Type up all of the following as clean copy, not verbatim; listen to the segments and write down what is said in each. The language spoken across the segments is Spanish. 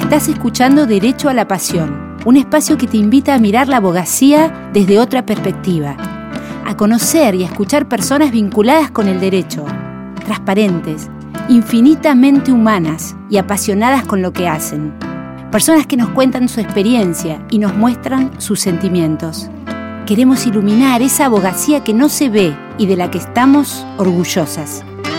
Estás escuchando Derecho a la Pasión, un espacio que te invita a mirar la abogacía desde otra perspectiva, a conocer y a escuchar personas vinculadas con el derecho, transparentes, infinitamente humanas y apasionadas con lo que hacen. Personas que nos cuentan su experiencia y nos muestran sus sentimientos. Queremos iluminar esa abogacía que no se ve y de la que estamos orgullosas.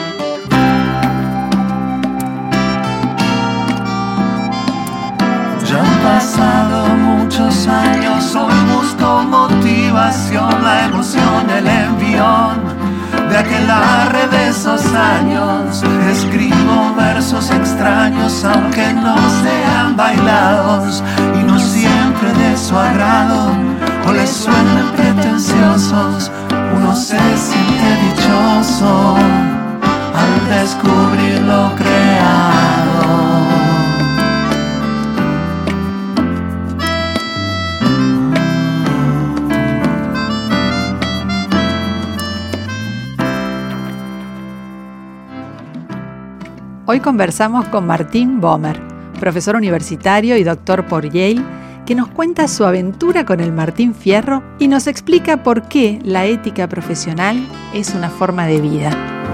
Ya han pasado muchos años, hoy busco motivación, la emoción, el envión de aquelarre de esos años. Escribo versos extraños, aunque no sean bailados, y no siempre de su agrado, o les suenen pretenciosos. Uno se siente dichoso al descubrir lo creado. Hoy conversamos con Martín Bomer, profesor universitario y doctor por Yale, que nos cuenta su aventura con el Martín Fierro y nos explica por qué la ética profesional es una forma de vida.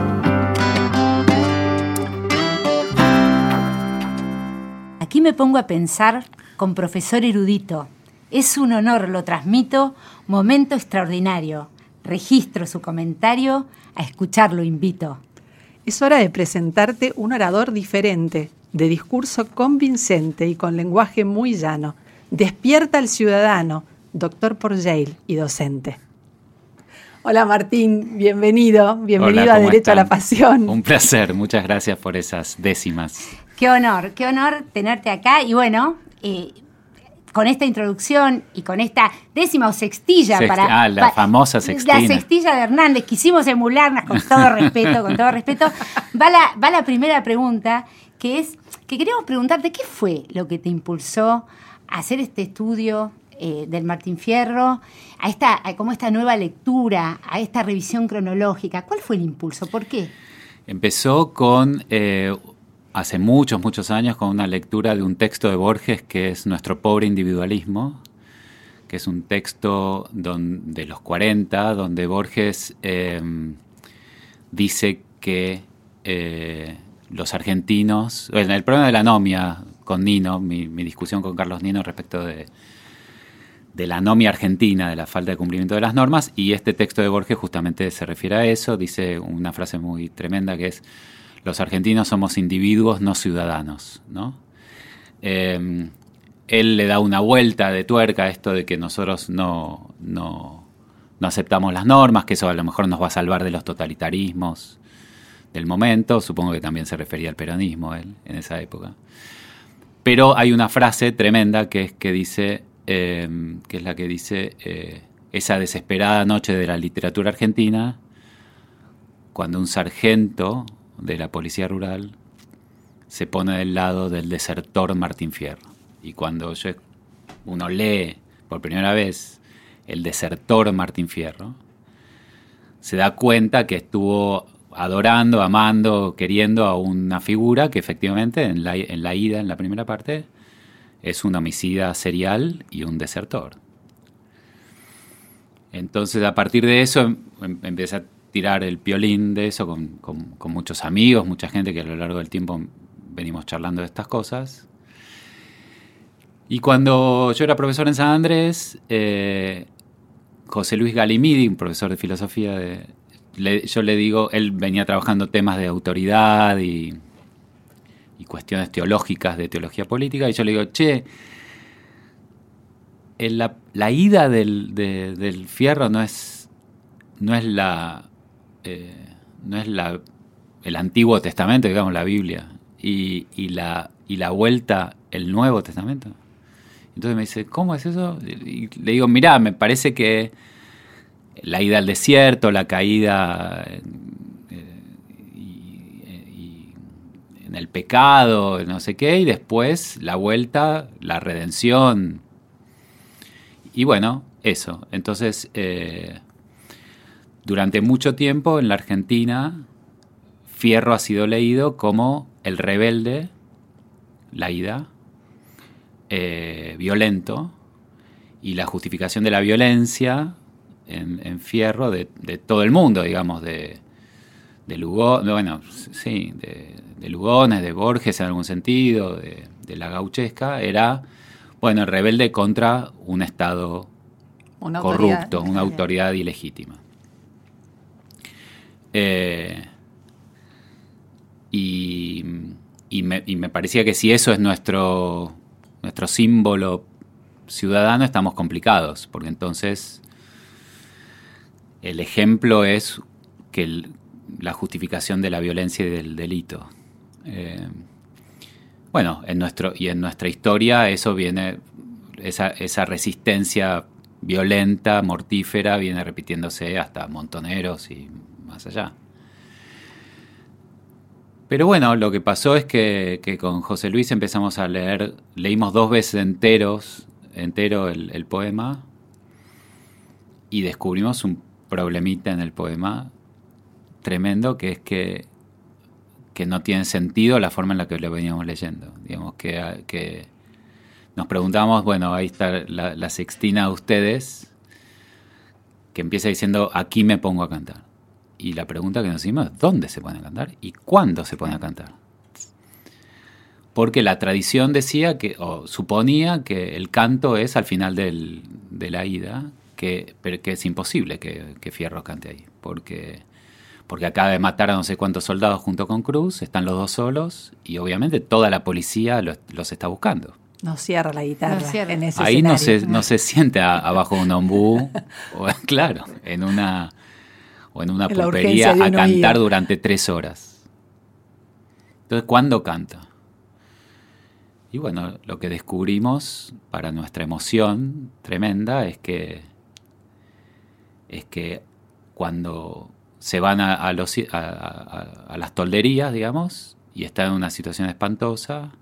Aquí me pongo a pensar con profesor erudito. Es un honor, lo transmito, momento extraordinario. Registro su comentario, a escucharlo invito. Es hora de presentarte un orador diferente, de discurso convincente y con lenguaje muy llano. Despierta al ciudadano, doctor por Yale y docente. Hola Martín, bienvenido Hola, a Derecho están? a la Pasión. Un placer, muchas gracias por esas décimas. Qué honor tenerte acá y bueno, con esta introducción y con esta décima o sextilla La famosa sextina. La sextilla de Hernández, quisimos emularlas con todo respeto. Va la primera pregunta, que es que queremos preguntarte qué fue lo que te impulsó a hacer este estudio del Martín Fierro, a esta nueva lectura, a esta revisión cronológica. ¿Cuál fue el impulso? ¿Por qué? Empezó con hace muchos años con una lectura de un texto de Borges que es Nuestro pobre individualismo, que es un texto de los 40, donde Borges dice que los argentinos, en el problema de la anomia con Nino, mi discusión con Carlos Nino respecto de la anomia argentina, de la falta de cumplimiento de las normas, y este texto de Borges justamente se refiere a eso, dice una frase muy tremenda que es: los argentinos somos individuos, no ciudadanos, ¿no? Él le da una vuelta de tuerca a esto de que nosotros no aceptamos las normas, que eso a lo mejor nos va a salvar de los totalitarismos del momento. Supongo que también se refería al peronismo él en esa época. Pero hay una frase tremenda que es la que dice esa desesperada noche de la literatura argentina, cuando un sargento de la policía rural se pone del lado del desertor Martín Fierro. Y cuando uno lee por primera vez el desertor Martín Fierro, se da cuenta que estuvo adorando, amando, queriendo a una figura que efectivamente en la primera parte, es un homicida serial y un desertor. Entonces, a partir de eso, empecé a tirar el piolín de eso con muchos amigos, mucha gente que a lo largo del tiempo venimos charlando de estas cosas. Y cuando yo era profesor en San Andrés, José Luis Galimidi, un profesor de filosofía, yo le digo, él venía trabajando temas de autoridad y cuestiones teológicas de teología política, y yo le digo, la ida del Fierro no es el Antiguo Testamento, digamos, la Biblia, y la vuelta, el Nuevo Testamento. Entonces me dice, ¿cómo es eso? Y le digo, mirá, me parece que la ida al desierto, la caída en el pecado, no sé qué, y después la vuelta, la redención. Y bueno, eso. Entonces, durante mucho tiempo en la Argentina, Fierro ha sido leído como el rebelde, la ida, violento, y la justificación de la violencia en Fierro de todo el mundo, digamos, de Lugones, bueno, sí, de Lugones, de Borges en algún sentido, de la gauchesca, era, bueno, el rebelde contra un Estado corrupto, una autoridad ilegítima. Y me parecía que si eso es nuestro símbolo ciudadano, estamos complicados, porque entonces el ejemplo es que la justificación de la violencia y del delito. Bueno, en nuestra historia eso viene, esa resistencia violenta, mortífera, viene repitiéndose hasta Montoneros y más allá. Pero bueno, lo que pasó es que con José Luis empezamos a leímos 2 veces entero el poema, y descubrimos un problemita en el poema tremendo, que es que no tiene sentido la forma en la que lo veníamos leyendo. Digamos que nos preguntamos, bueno, ahí está la sextina de ustedes, que empieza diciendo, aquí me pongo a cantar. Y la pregunta que nos hicimos es, ¿dónde se pone a cantar? ¿Y cuándo se pone a cantar? Porque la tradición decía o suponía que el canto es al final de la ida, pero que es imposible que Fierro cante ahí, porque acaba de matar a no sé cuántos soldados junto con Cruz, están los 2 solos, y obviamente toda la policía los está buscando. No cierra la guitarra en ese ahí escenario. no se siente abajo de un ombú, claro, en una pulpería a cantar durante 3 horas. Entonces, ¿cuándo canta? Y bueno, lo que descubrimos para nuestra emoción tremenda es que cuando se van a las tolderías, digamos, y están en una situación espantosa,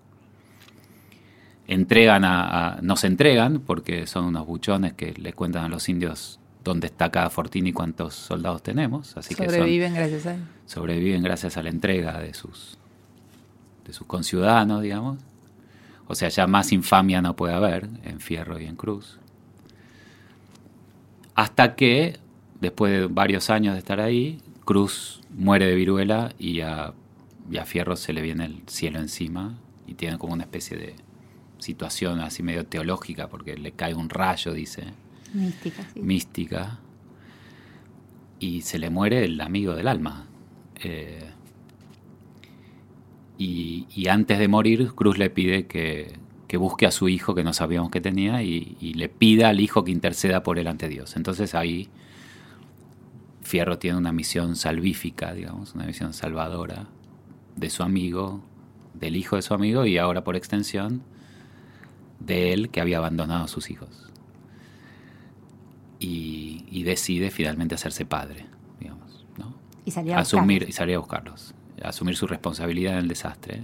nos entregan, porque son unos buchones que le cuentan a los indios dónde está cada fortín y cuántos soldados tenemos. Así sobreviven gracias a él. Sobreviven gracias a la entrega de sus conciudadanos, digamos. O sea, ya más infamia no puede haber en Fierro y en Cruz. Hasta que, después de varios años de estar ahí, Cruz muere de viruela y a Fierro se le viene el cielo encima y tiene como una especie de situación así medio teológica, porque le cae un rayo, dice. Mística, sí. Mística. Y se le muere el amigo del alma. Y antes de morir, Cruz le pide que busque a su hijo, que no sabíamos que tenía, y le pida al hijo que interceda por él ante Dios. Entonces ahí Fierro tiene una misión salvífica, digamos, una misión salvadora de su amigo, del hijo de su amigo, y ahora por extensión de él, que había abandonado a sus hijos. Y decide finalmente hacerse padre, digamos, ¿no? Y salir a buscarlos. Asumir su responsabilidad en el desastre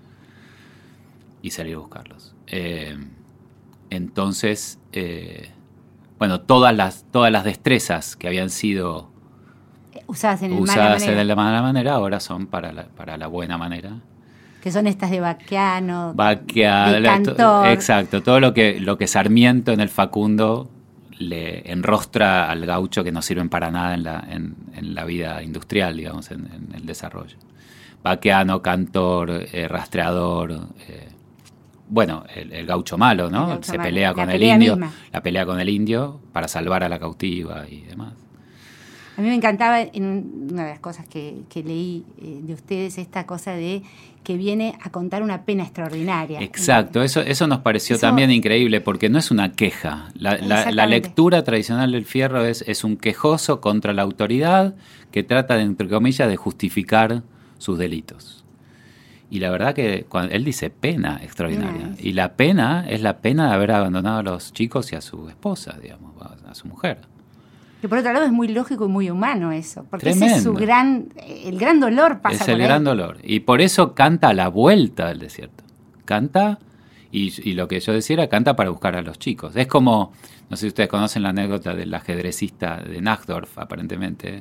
y salir a buscarlos. Entonces, bueno, todas las destrezas que habían sido usadas en la mala manera ahora son para la buena manera. Que son estas de Baqueano, de Cantor. Exacto, todo lo que Sarmiento en el Facundo le enrostra al gaucho, que no sirven para nada en la vida industrial, digamos, en el desarrollo. Baqueano, Cantor, rastreador, bueno, el gaucho malo, ¿no? Se pelea con el indio, la pelea con el indio para salvar a la cautiva y demás. A mí me encantaba, en una de las cosas que leí de ustedes, esta cosa de que viene a contar una pena extraordinaria. Exacto, eso nos pareció también increíble, porque no es una queja. La lectura tradicional del Fierro es un quejoso contra la autoridad que trata, entre comillas, de justificar sus delitos. Y la verdad que cuando él dice pena extraordinaria, y la pena es la pena de haber abandonado a los chicos y a su esposa, digamos, a su mujer. Que por otro lado es muy lógico y muy humano eso, porque Tremendo. Ese es el gran dolor pasa por él. Es el gran dolor. Y por eso canta a la vuelta del desierto. Canta, y lo que yo decía era, canta para buscar a los chicos. Es como, no sé si ustedes conocen la anécdota del ajedrecista de Nachtdorf, aparentemente.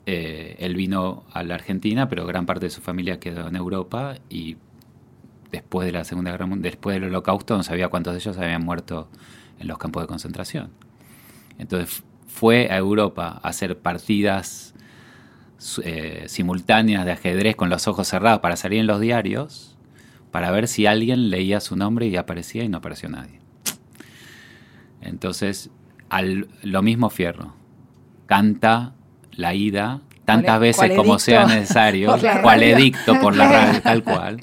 Él vino a la Argentina, pero gran parte de su familia quedó en Europa, y después después de la Segunda Guerra Mundial, después del Holocausto, no sabía cuántos de ellos habían muerto en los campos de concentración. Entonces fue a Europa a hacer partidas simultáneas de ajedrez con los ojos cerrados para salir en los diarios, para ver si alguien leía su nombre y aparecía, y no apareció nadie. Entonces, lo mismo Fierro. Canta la ida tantas veces como sea necesario, cual edicto por la radio, tal cual,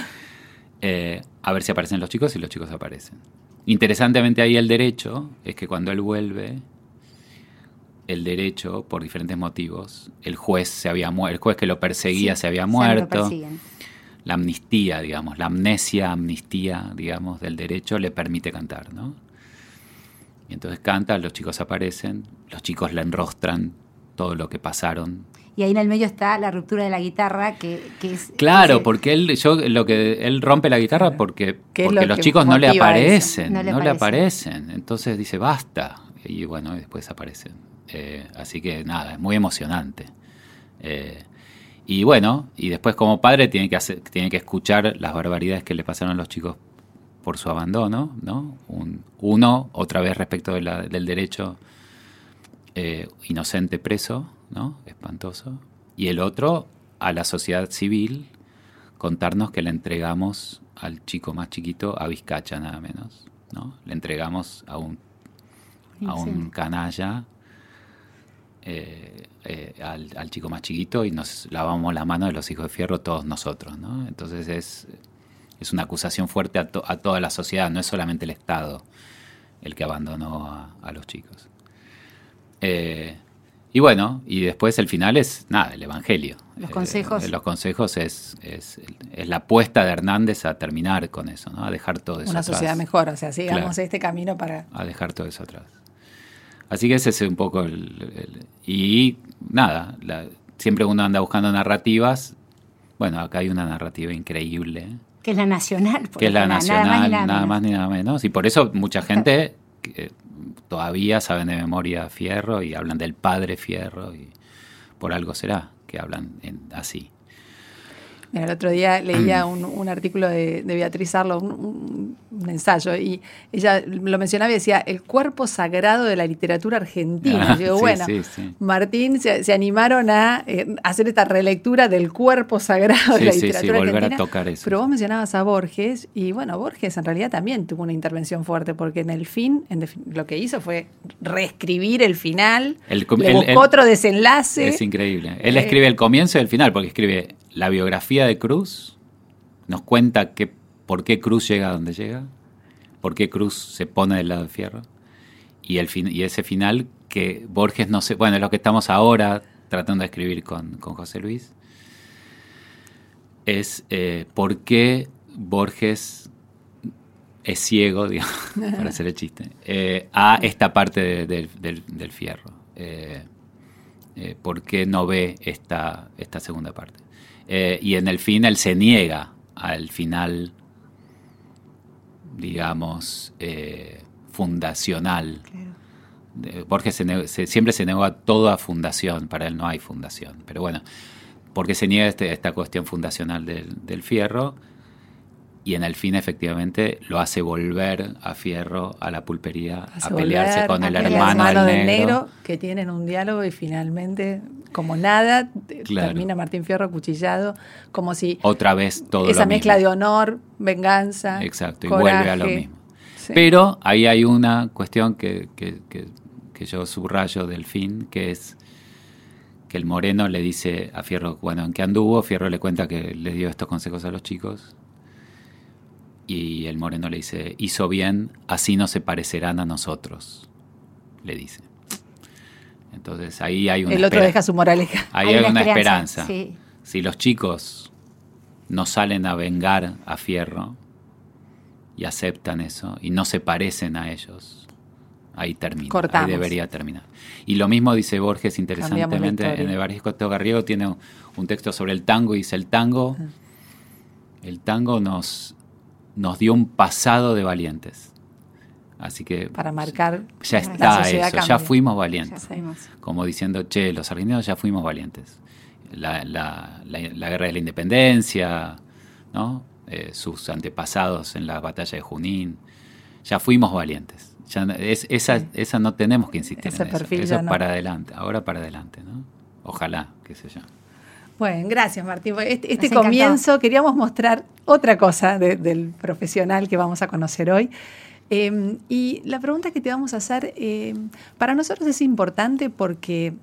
a ver si aparecen los chicos, y los chicos aparecen. Interesantemente, ahí el derecho es que cuando él vuelve, el derecho, por diferentes motivos, el juez el juez que lo perseguía se había muerto. La amnistía, digamos, la amnistía, digamos, del derecho le permite cantar, ¿no? Y entonces canta, los chicos aparecen, los chicos le enrostran todo lo que pasaron. Y ahí en el medio está la ruptura de la guitarra, que es... Claro, porque él rompe la guitarra porque los chicos no le aparecen, no le aparecen. Entonces dice, basta. Y bueno, y después aparecen. Así que nada, es muy emocionante. Y bueno, y después como padre tiene que escuchar las barbaridades que le pasaron a los chicos por su abandono, ¿no? Uno, otra vez respecto del derecho, inocente preso, ¿no? Espantoso. Y el otro, a la sociedad civil, contarnos que le entregamos al chico más chiquito a Vizcacha, nada menos, ¿no? Le entregamos a un canalla, al chico más chiquito, y nos lavamos la mano de los hijos de Fierro todos nosotros, ¿no? Entonces es una acusación fuerte a toda la sociedad, no es solamente el Estado el que abandonó a los chicos. Y bueno, y después el final es el Evangelio. Los consejos. Los consejos es la apuesta de Hernández a terminar con eso, ¿no? A dejar todo eso atrás. Una sociedad mejor, o sea, sigamos este camino para... A dejar todo eso atrás. Así que ese es un poco y nada, siempre uno anda buscando narrativas. Bueno, acá hay una narrativa increíble. Que es la nacional. Que es la nacional, nada más ni nada menos. Y por eso mucha gente todavía saben de memoria Fierro y hablan del padre Fierro, y por algo será que hablan así. Mira, el otro día leía un artículo de Beatriz Arlo, un ensayo, y ella lo mencionaba y decía, el cuerpo sagrado de la literatura argentina. Yo digo, sí. Martín se animaron a hacer esta relectura del cuerpo sagrado de la literatura argentina. Volver a tocar eso. Pero vos mencionabas a Borges, y bueno, Borges en realidad también tuvo una intervención fuerte, porque en el fin, lo que hizo fue reescribir el final, le buscó otro desenlace. Es increíble. Él escribe el comienzo y el final, porque escribe la biografía de Cruz, nos cuenta por qué Cruz llega a donde llega, por qué Cruz se pone del lado de Fierro, y ese final que Borges no sé, bueno, es lo que estamos ahora tratando de escribir con José Luis, es por qué Borges es ciego, digamos, para hacer el chiste, a esta parte del Fierro. ¿Por qué no ve esta segunda parte? Y en el fin él se niega al final, digamos, fundacional. Claro. Borges siempre se negó a toda fundación, para él no hay fundación. Pero bueno, porque se niega esta cuestión fundacional del Fierro, y en el fin efectivamente lo hace volver a Fierro a la pulpería, a pelearse con el hermano del negro, que tienen un diálogo, y finalmente, como nada, termina Martín Fierro acuchillado, como si otra vez todo esa lo mezcla mismo. De honor, venganza, exacto, coraje, y vuelve a lo mismo. Sí. Pero ahí hay una cuestión que yo subrayo del fin, que es que el Moreno le dice a Fierro, bueno, ¿en qué anduvo? Fierro le cuenta que le dio estos consejos a los chicos, y el Moreno le dice, hizo bien, así no se parecerán a nosotros, le dice. Entonces ahí hay una el otro deja su moraleja. Ahí hay una esperanza. Sí. Si los chicos no salen a vengar a Fierro y aceptan eso y no se parecen a ellos, ahí termina. Cortamos. Ahí debería terminar. Y lo mismo dice Borges interesantemente en Evaristo Garriego, tiene un texto sobre el tango, y dice el tango nos dio un pasado de valientes. Así que para marcar ya está eso, cambia. ya fuimos valientes. Ya como diciendo, los argentinos ya fuimos valientes. La guerra de la independencia, ¿no? sus antepasados en la batalla de Junín. Ya fuimos valientes. Ya esa no tenemos que insistir Ese en eso. perfil Eso ya no. para adelante, ahora para adelante, ¿no? Ojalá, qué sé yo. Bueno, gracias Martín. Este Nos encantó. comienzo queríamos mostrar otra cosa del profesional que vamos a conocer hoy. Y la pregunta que te vamos a hacer, para nosotros es importante porque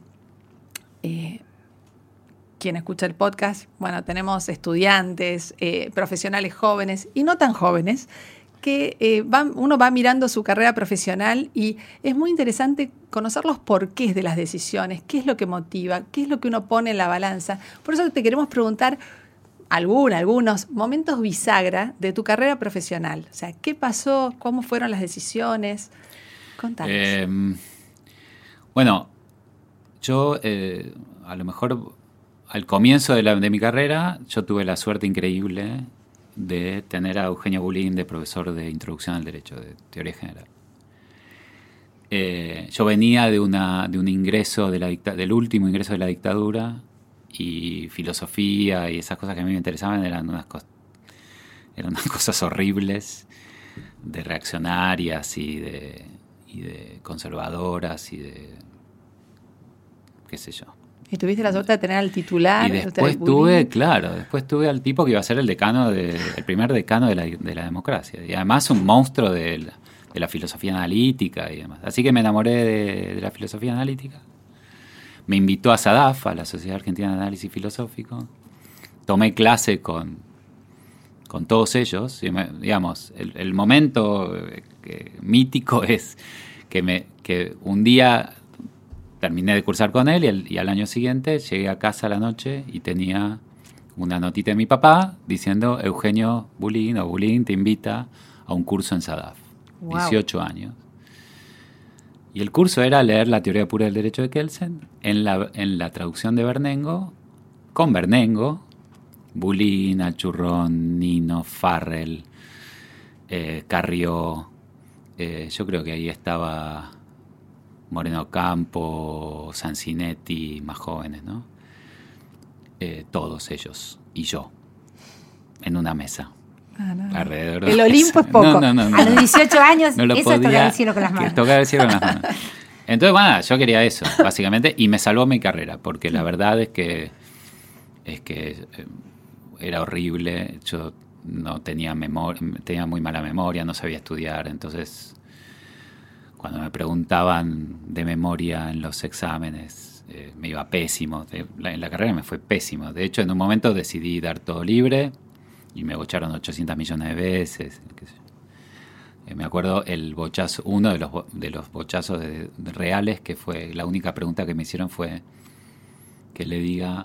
quien escucha el podcast, bueno, tenemos estudiantes, profesionales jóvenes y no tan jóvenes, que uno va mirando su carrera profesional y es muy interesante conocer los porqués de las decisiones, qué es lo que motiva, qué es lo que uno pone en la balanza. Por eso te queremos preguntar algunos momentos bisagra de tu carrera profesional. O sea, ¿qué pasó? ¿Cómo fueron las decisiones? Contanos. Bueno, yo a lo mejor al comienzo de mi carrera yo tuve la suerte increíble de tener a Eugenio Bulín de profesor de Introducción al Derecho, de Teoría General. Yo venía de un ingreso del último ingreso de la dictadura, y filosofía y esas cosas que a mí me interesaban eran unas cosas horribles, de reaccionarias y de conservadoras y de qué sé yo. ¿Y tuviste la suerte de tener al titular? Y después tuve al tipo que iba a ser el primer decano de la democracia. Y además un monstruo de la filosofía analítica y demás. Así que me enamoré de la filosofía analítica. Me invitó a SADAF, a la Sociedad Argentina de Análisis Filosófico. Tomé clase con todos ellos. Y digamos, el momento mítico es que un día terminé de cursar con él y al año siguiente llegué a casa a la noche y tenía una notita de mi papá diciendo: Eugenio Bulín te invita a un curso en SADAF. Wow. 18 años. Y el curso era leer la teoría pura del derecho de Kelsen en la traducción de Bernengo, con Bernengo, Bulín, Alchurrón, Nino, Farrell, Carrió. Yo creo que ahí estaba Moreno Campo, Sancinetti, más jóvenes, ¿no? Todos ellos y yo en una mesa. No. Alrededor El Olimpo es poco. No. A los 18 años, no eso es tocar el cielo con las manos. Tocar el cielo con las manos. Entonces, bueno, yo quería eso, básicamente, y me salvó mi carrera, porque la verdad es que era horrible. Yo no tenía tenía muy mala memoria, no sabía estudiar, entonces cuando me preguntaban de memoria en los exámenes, me iba pésimo. En la carrera me fue pésimo. De hecho, en un momento decidí dar todo libre y me bocharon 800 millones de veces. Me acuerdo el bochazo, uno de los bochazos de reales, que fue la única pregunta que me hicieron fue que le diga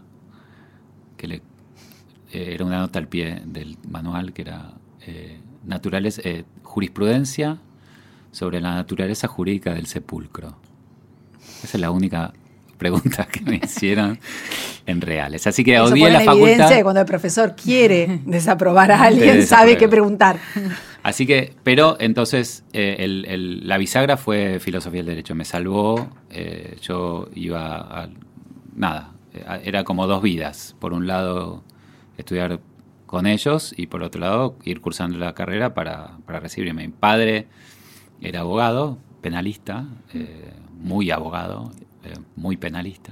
era una nota al pie del manual que era jurisprudencia sobre la naturaleza jurídica del sepulcro. Esa es la única pregunta que me hicieron en reales. Así que odié la facultad. Cuando el profesor quiere desaprobar a alguien, sabe qué preguntar. Así que, pero entonces la bisagra fue filosofía del derecho. Me salvó. Yo iba era como dos vidas. Por un lado, estudiar con ellos, y por otro lado, ir cursando la carrera para recibirme. Mi padre era abogado, penalista, muy abogado, muy penalista.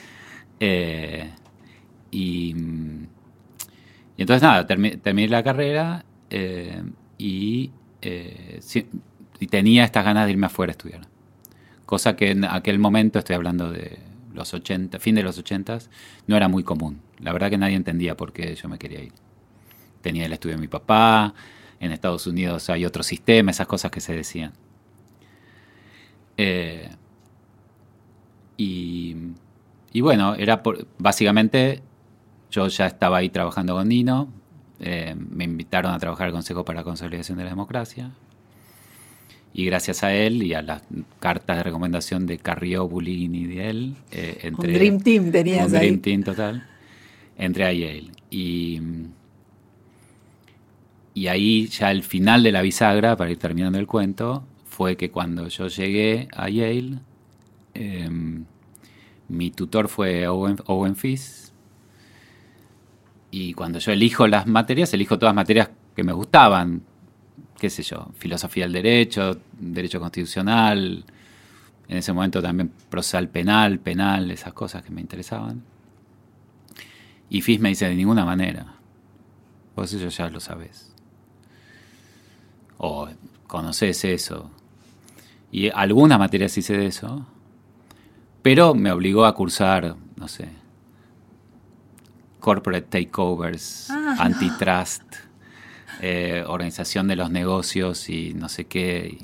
Y entonces nada, terminé la carrera y tenía estas ganas de irme afuera a estudiar. Cosa que en aquel momento, estoy hablando de los 80, fin de los 80, no era muy común. La verdad que nadie entendía por qué yo me quería ir. Tenía el estudio de mi papá, en Estados Unidos hay otro sistema, esas cosas que se decían. Y bueno, básicamente yo ya estaba ahí trabajando con Nino, me invitaron a trabajar al Consejo para la Consolidación de la Democracia, y gracias a él y a las cartas de recomendación de Carrió, Bulín y de él, un Dream Team tenías ahí. Un Dream Team total. Entré a Yale. Y ahí ya el final de la bisagra, para ir terminando el cuento, fue que cuando yo llegué a Yale, mi tutor fue Owen Fiss, y cuando yo elijo las materias, elijo todas materias que me gustaban, qué sé yo, filosofía del derecho, derecho constitucional, en ese momento también procesal penal, esas cosas que me interesaban. Y FIS me dice, de ninguna manera, vos eso ya lo sabés. O conocés eso. Y algunas materias hice de eso, pero me obligó a cursar, no sé, corporate takeovers, antitrust, organización de los negocios y no sé qué.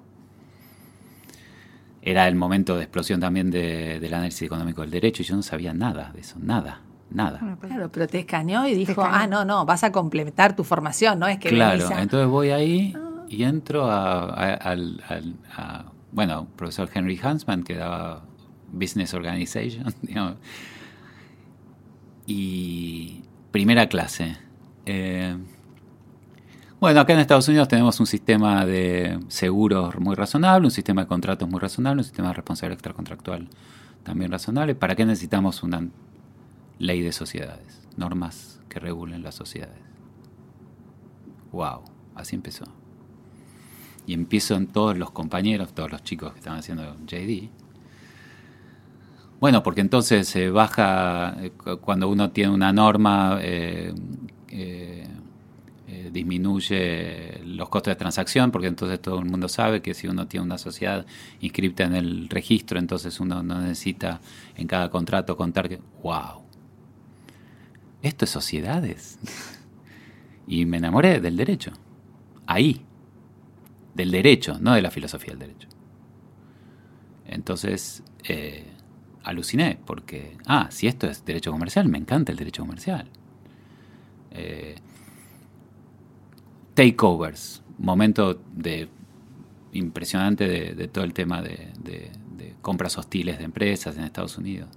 Era el momento de explosión también del análisis económico del derecho y yo no sabía nada de eso, nada. Bueno, claro, pero te escaneó y dijo, no, vas a complementar tu formación, no es que claro, venís a... Entonces voy ahí y entro bueno, profesor Henry Hansman, que daba Business Organization, digamos, y primera clase. Bueno, acá en Estados Unidos tenemos un sistema de seguros muy razonable, un sistema de contratos muy razonable, un sistema de responsabilidad extracontractual también razonable. ¿Para qué necesitamos una ley de sociedades? Normas que regulen las sociedades. Wow, así empezó. Y empiezo en todos los compañeros, todos los chicos que estaban haciendo JD. Bueno, porque entonces se baja, cuando uno tiene una norma, disminuye los costos de transacción, porque entonces todo el mundo sabe que si uno tiene una sociedad inscripta en el registro, entonces uno no necesita en cada contrato contar que... ¡Wow! ¿Esto es sociedades? Y me enamoré del derecho. Ahí. Del derecho, no de la filosofía del derecho. Entonces... aluciné, porque, si esto es derecho comercial, me encanta el derecho comercial. Takeovers, momento impresionante de todo el tema de compras hostiles de empresas en Estados Unidos.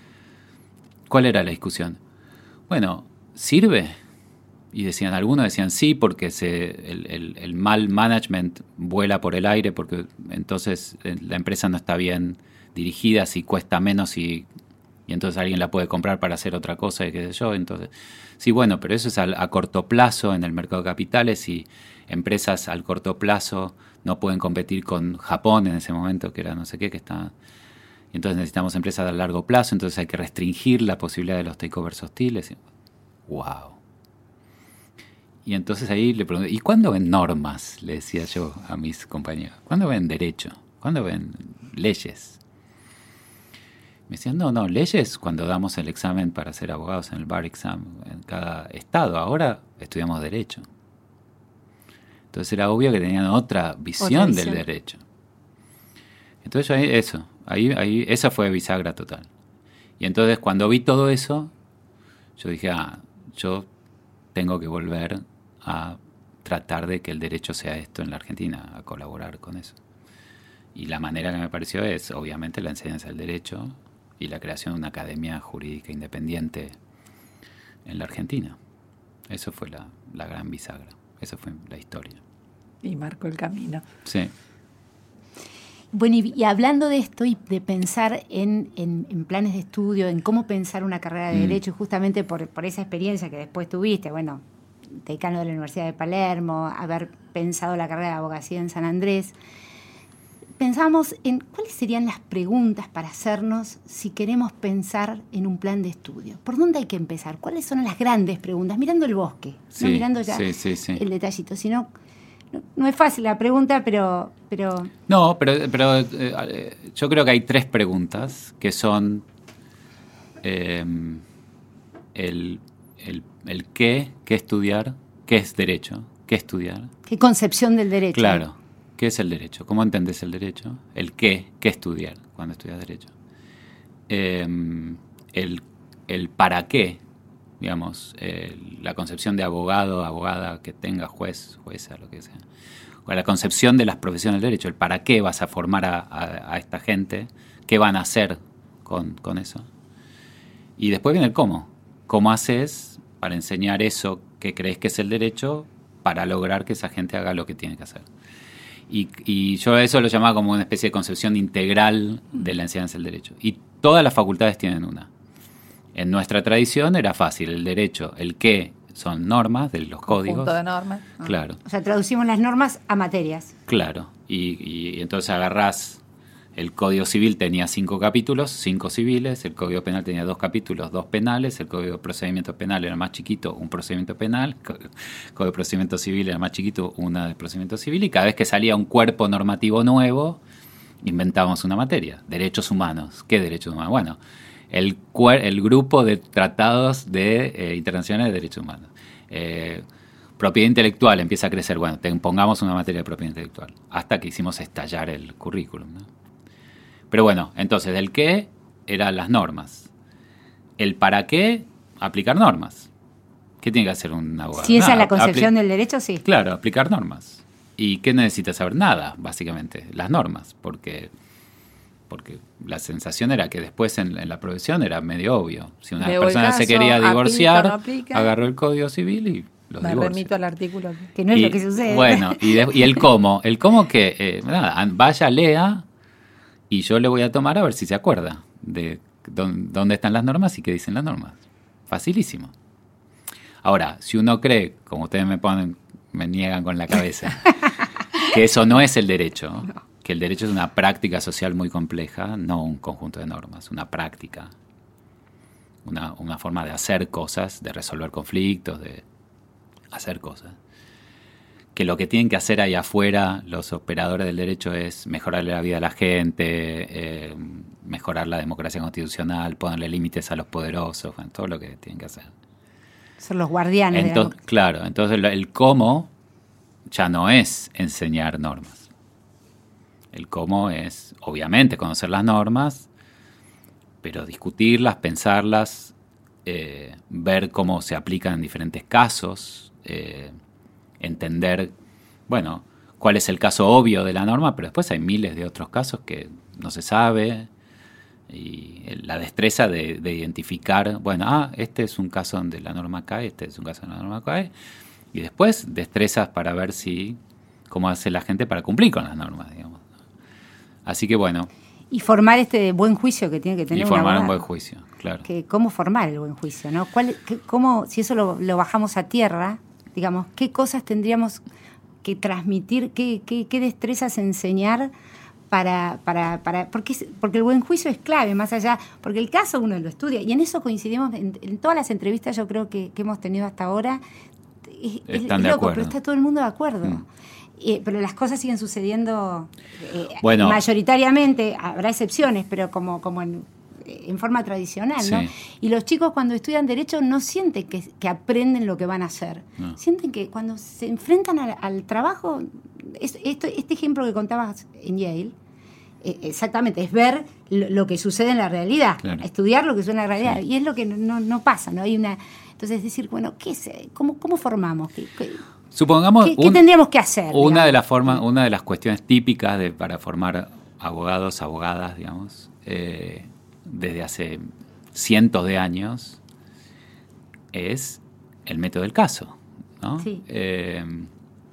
¿Cuál era la discusión? Bueno, ¿sirve? Y algunos decían sí, porque el mal management vuela por el aire, porque entonces la empresa no está bien dirigida, si cuesta menos y entonces alguien la puede comprar para hacer otra cosa y qué sé yo. Entonces, sí, bueno, pero eso es a corto plazo en el mercado de capitales y empresas al corto plazo no pueden competir con Japón en ese momento, que era no sé qué, que está... Y entonces necesitamos empresas a largo plazo, entonces hay que restringir la posibilidad de los takeovers hostiles. ¡Wow! Y entonces ahí le pregunté, ¿y cuándo ven normas? Le decía yo a mis compañeros. ¿Cuándo ven derecho? ¿Cuándo ven leyes? Me decían, no, leyes cuando damos el examen para ser abogados en el bar exam en cada estado. Ahora estudiamos derecho. Entonces era obvio que tenían otra visión del derecho. Entonces ahí esa fue bisagra total. Y entonces cuando vi todo eso, yo dije, yo tengo que volver a tratar de que el derecho sea esto en la Argentina, a colaborar con eso. Y la manera que me pareció es, obviamente, la enseñanza del derecho y la creación de una academia jurídica independiente en la Argentina. Eso fue la gran bisagra. Esa fue la historia. Y marcó el camino. Sí. Bueno, y hablando de esto y de pensar en planes de estudio, en cómo pensar una carrera de Derecho, justamente por esa experiencia que después tuviste, bueno, decano de la Universidad de Palermo, haber pensado la carrera de abogacía en San Andrés, pensamos en cuáles serían las preguntas para hacernos si queremos pensar en un plan de estudio. ¿Por dónde hay que empezar? ¿Cuáles son las grandes preguntas? Mirando el bosque, sí, no mirando ya el detallito. Sino, no es fácil la pregunta, pero... No, pero yo creo que hay tres preguntas que son el qué estudiar, qué es derecho, qué estudiar. ¿Qué concepción del derecho? Claro. ¿Qué es el derecho? ¿Cómo entendés el derecho? El qué estudiar cuando estudias derecho. El para qué, digamos, la concepción de abogado, abogada que tenga, juez, jueza, lo que sea. O la concepción de las profesiones del derecho, el para qué vas a formar a esta gente, qué van a hacer con eso. Y después viene el cómo. ¿Cómo haces para enseñar eso que crees que es el derecho para lograr que esa gente haga lo que tiene que hacer? Y yo eso lo llamaba como una especie de concepción integral de la enseñanza del derecho. Y todas las facultades tienen una. En nuestra tradición era fácil, el derecho, el qué son normas de los códigos. Conjunto de normas. Claro. O sea, traducimos las normas a materias. Claro. Y entonces agarrás, el Código Civil tenía 5 capítulos, 5 civiles, el Código Penal tenía 2 capítulos, 2 penales, el Código de Procedimiento Penal era más chiquito, un procedimiento penal, el Código de Procedimiento Civil era más chiquito, una de procedimiento civil, y cada vez que salía un cuerpo normativo nuevo, inventábamos una materia. Derechos humanos. ¿Qué derechos humanos? Bueno, el grupo de tratados internacionales de derechos humanos. Propiedad intelectual empieza a crecer. Bueno, pongamos una materia de propiedad intelectual. Hasta que hicimos estallar el currículum, ¿no? Pero bueno, entonces, del qué eran las normas. El para qué, aplicar normas. ¿Qué tiene que hacer un abogado? Si esa es la concepción del derecho, sí. Claro, aplicar normas. ¿Y qué necesitas saber? Nada, básicamente, las normas. Porque la sensación era que después en la profesión era medio obvio. Si una persona se quería divorciar, agarró el Código Civil y los divorcia. Me remito al artículo. Que no es lo que sucede. Bueno, y el cómo. El cómo que, nada, vaya, lea, y yo le voy a tomar a ver si se acuerda de dónde están las normas y qué dicen las normas. Facilísimo. Ahora, si uno cree, como ustedes me niegan con la cabeza, que eso no es el derecho, no, que el derecho es una práctica social muy compleja, no un conjunto de normas, una práctica, una forma de hacer cosas, de resolver conflictos, de hacer cosas. Que lo que tienen que hacer ahí afuera los operadores del derecho es mejorarle la vida a la gente, mejorar la democracia constitucional, ponerle límites a los poderosos, bueno, todo lo que tienen que hacer. Son los guardianes. Claro, entonces el cómo ya no es enseñar normas. El cómo es, obviamente, conocer las normas, pero discutirlas, pensarlas, ver cómo se aplican en diferentes casos, entender, bueno, cuál es el caso obvio de la norma, pero después hay miles de otros casos que no se sabe, y la destreza de identificar, bueno, este es un caso donde la norma cae, este es un caso donde la norma cae, y después destrezas para ver cómo hace la gente para cumplir con las normas, digamos. Así que bueno. Y formar este buen juicio que tiene que tener un abogado. Y formar un buen juicio, claro. ¿Cómo formar el buen juicio, no? ¿Cómo, si eso lo bajamos a tierra, digamos, qué cosas tendríamos que transmitir, qué destrezas enseñar porque el buen juicio es clave, más allá, porque el caso uno lo estudia, y en eso coincidimos en todas las entrevistas, yo creo que hemos tenido hasta ahora, es loco, pero está todo el mundo de acuerdo. Pero las cosas siguen sucediendo mayoritariamente, habrá excepciones, pero como en forma tradicional, ¿no? Sí. Y los chicos cuando estudian Derecho no sienten que aprenden lo que van a hacer. No. Sienten que cuando se enfrentan al trabajo, este ejemplo que contabas en Yale, exactamente, es ver lo que sucede en la realidad, claro. Estudiar lo que sucede en la realidad, sí. Y es lo que no pasa, ¿no? Entonces es decir, bueno, ¿cómo formamos? Supongamos ¿Qué tendríamos que hacer? Una de las cuestiones típicas para formar abogados, abogadas, digamos, desde hace cientos de años, es el método del caso, ¿no? Sí. Que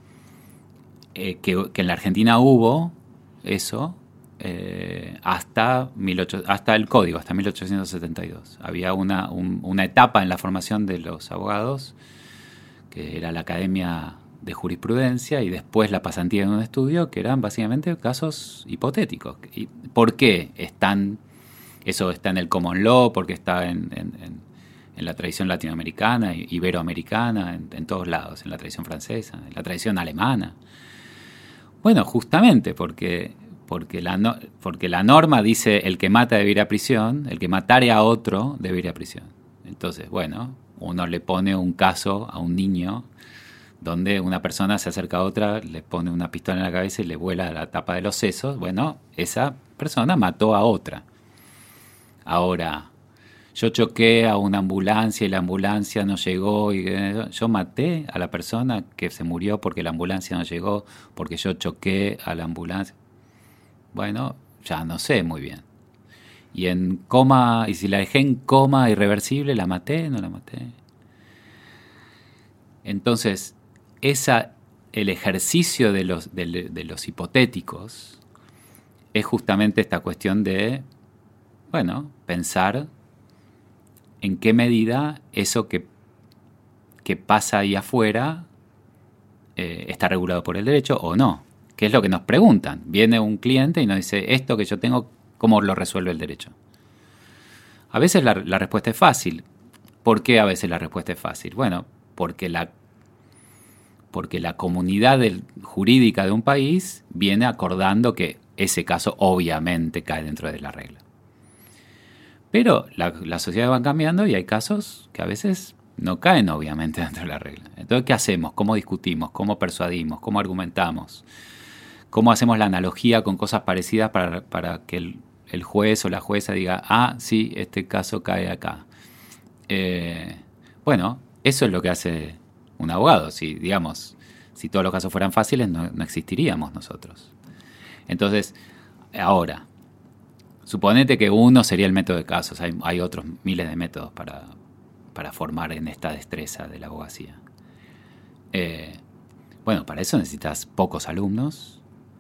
en la Argentina hubo eso hasta el Código, hasta 1872. Había una etapa en la formación de los abogados que era la Academia de Jurisprudencia, y después la pasantía en un estudio, que eran básicamente casos hipotéticos. ¿Y por qué eso está en el common law? Porque está en la tradición latinoamericana, iberoamericana, en todos lados, en la tradición francesa, en la tradición alemana. Bueno, justamente porque la norma dice el que mata debe ir a prisión, el que matare a otro debe ir a prisión. Entonces, bueno, uno le pone un caso a un niño donde una persona se acerca a otra, le pone una pistola en la cabeza y le vuela la tapa de los sesos. Bueno, esa persona mató a otra. Ahora, yo choqué a una ambulancia y la ambulancia no llegó, y yo maté a la persona que se murió porque la ambulancia no llegó, porque yo choqué a la ambulancia. Bueno, ya no sé muy bien. Y si la dejé en coma irreversible, ¿la maté? ¿No la maté? Entonces, el ejercicio de los hipotéticos es justamente esta cuestión de, pensar en qué medida eso que que pasa ahí afuera está regulado por el derecho o no. ¿Qué es lo que nos preguntan? Viene un cliente y nos dice, esto que yo tengo, ¿cómo lo resuelve el derecho? A veces la respuesta es fácil. ¿Por qué a veces la respuesta es fácil? Bueno, porque la comunidad jurídica de un país viene acordando que ese caso obviamente cae dentro de la regla. Pero las sociedades van cambiando y hay casos que a veces no caen obviamente dentro de la regla. Entonces, ¿qué hacemos? ¿Cómo discutimos? ¿Cómo persuadimos? ¿Cómo argumentamos? ¿Cómo hacemos la analogía con cosas parecidas para que el juez o la jueza diga, sí, este caso cae acá? Bueno, eso es lo que hace un abogado. Si todos los casos fueran fáciles, no existiríamos nosotros. Entonces, ahora, suponete que uno sería el método de casos. Hay otros miles de métodos para formar en esta destreza de la abogacía. Bueno, para eso necesitas pocos alumnos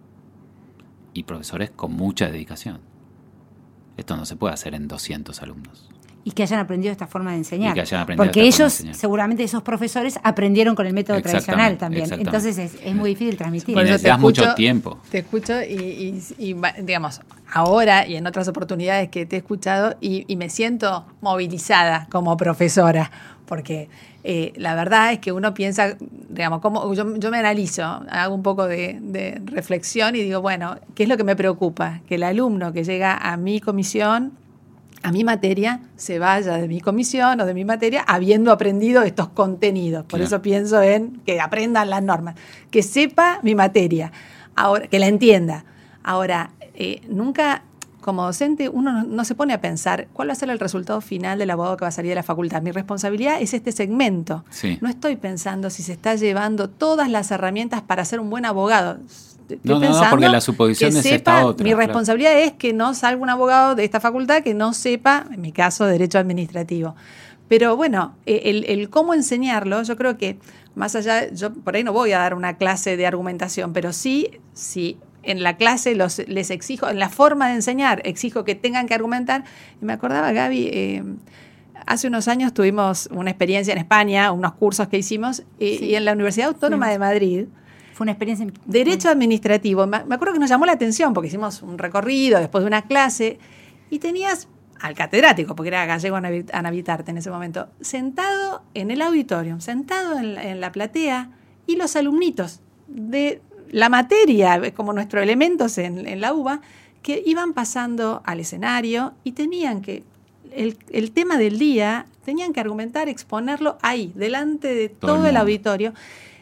y profesores con mucha dedicación. Esto no se puede hacer en 200 alumnos. Y que hayan aprendido esta forma de enseñar. Porque ellos, seguramente esos profesores, aprendieron con el método tradicional también. Entonces es muy difícil transmitir. Y necesitas mucho tiempo. Te escucho y digamos, ahora y en otras oportunidades que te he escuchado y me siento movilizada como profesora, porque la verdad es que uno piensa, digamos, como yo me analizo, hago un poco de reflexión y digo, bueno, ¿qué es lo que me preocupa? Que el alumno que llega a mi comisión, a mi materia, se vaya de mi comisión o de mi materia habiendo aprendido estos contenidos. Por eso pienso en que aprendan las normas, que sepa mi materia, ahora que la entienda. Ahora, nunca, como docente, uno no se pone a pensar cuál va a ser el resultado final del abogado que va a salir de la facultad. Mi responsabilidad es este segmento. Sí. No estoy pensando si se está llevando todas las herramientas para ser un buen abogado. No, porque la suposición es esta otra. Mi responsabilidad es que no salga un abogado de esta facultad que no sepa, en mi caso, derecho administrativo. Pero bueno, el cómo enseñarlo, yo creo que más allá, yo por ahí no voy a dar una clase de argumentación, pero sí en la clase les exijo, en la forma de enseñar, exijo que tengan que argumentar. Y me acordaba, Gaby, hace unos años tuvimos una experiencia en España, unos cursos que hicimos, y en la Universidad Autónoma de Madrid, fue una experiencia. Derecho administrativo. Me acuerdo que nos llamó la atención porque hicimos un recorrido después de una clase y tenías al catedrático, porque era gallego Anavitarte en ese momento, sentado en el auditorio, sentado en la platea, y los alumnitos de la materia, como nuestros elementos en la UBA, que iban pasando al escenario y tenían que, el tema del día, tenían que argumentar, exponerlo ahí, delante de todo el auditorio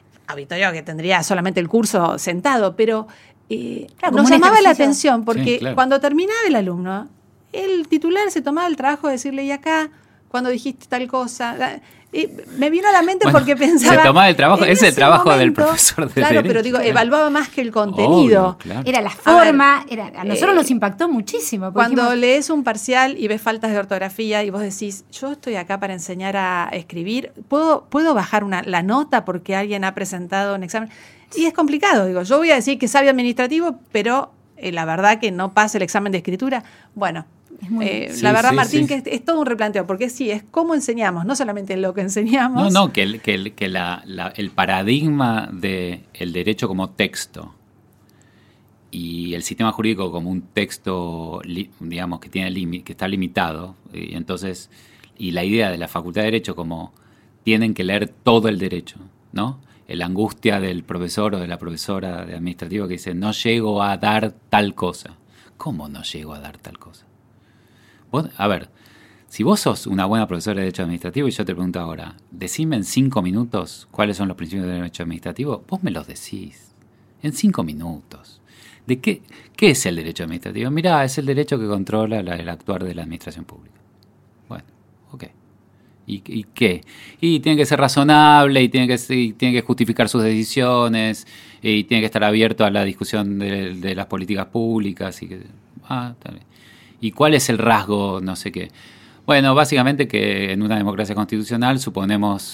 que tendría solamente el curso sentado, pero nos llamaba la atención porque cuando terminaba el alumno, el titular se tomaba el trabajo de decirle, y acá, cuando dijiste tal cosa, me vino a la mente porque pensaba... Se tomaba el trabajo, es el trabajo del profesor de derecho. Pero digo, evaluaba más que el contenido. Obvio, claro. Era la forma, a nosotros nos impactó muchísimo. Cuando lees un parcial y ves faltas de ortografía y vos decís, yo estoy acá para enseñar a escribir, ¿puedo bajar la nota porque alguien ha presentado un examen? Y es complicado, digo, yo voy a decir que sabe administrativo, pero la verdad que no pasa el examen de escritura. Bueno, la verdad, Martín, que es todo un replanteo, porque es cómo enseñamos, no solamente lo que enseñamos. Que el paradigma del derecho como texto y el sistema jurídico como un texto, digamos, que que está limitado, y la idea de la Facultad de Derecho como tienen que leer todo el derecho, ¿no? La angustia del profesor o de la profesora de administrativo que dice, no llego a dar tal cosa. ¿Cómo no llego a dar tal cosa? A ver, si vos sos una buena profesora de Derecho Administrativo y yo te pregunto ahora, decime en 5 minutos cuáles son los principios del Derecho Administrativo, vos me los decís en 5 minutos. ¿De qué es el Derecho Administrativo? Mirá, es el derecho que controla el actuar de la administración pública. Bueno, ok. ¿Y qué? Y tiene que ser razonable, y tiene que justificar sus decisiones, y tiene que estar abierto a la discusión de las políticas públicas. Está bien. ¿Y cuál es el rasgo? No sé qué. Bueno, básicamente que en una democracia constitucional suponemos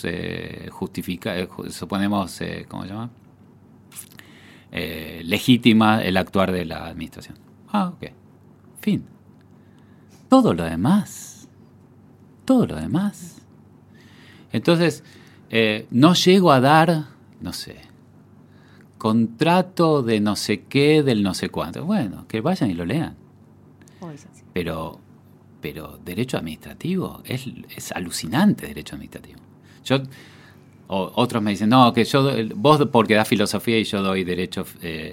¿cómo se llama? Legítima el actuar de la administración. Ok. Fin. Todo lo demás. Entonces, no llego a dar, no sé, contrato de no sé qué, del no sé cuánto. Bueno, que vayan y lo lean. Pero derecho administrativo es alucinante, derecho administrativo. Otros me dicen, no, que vos porque das filosofía y yo doy derecho,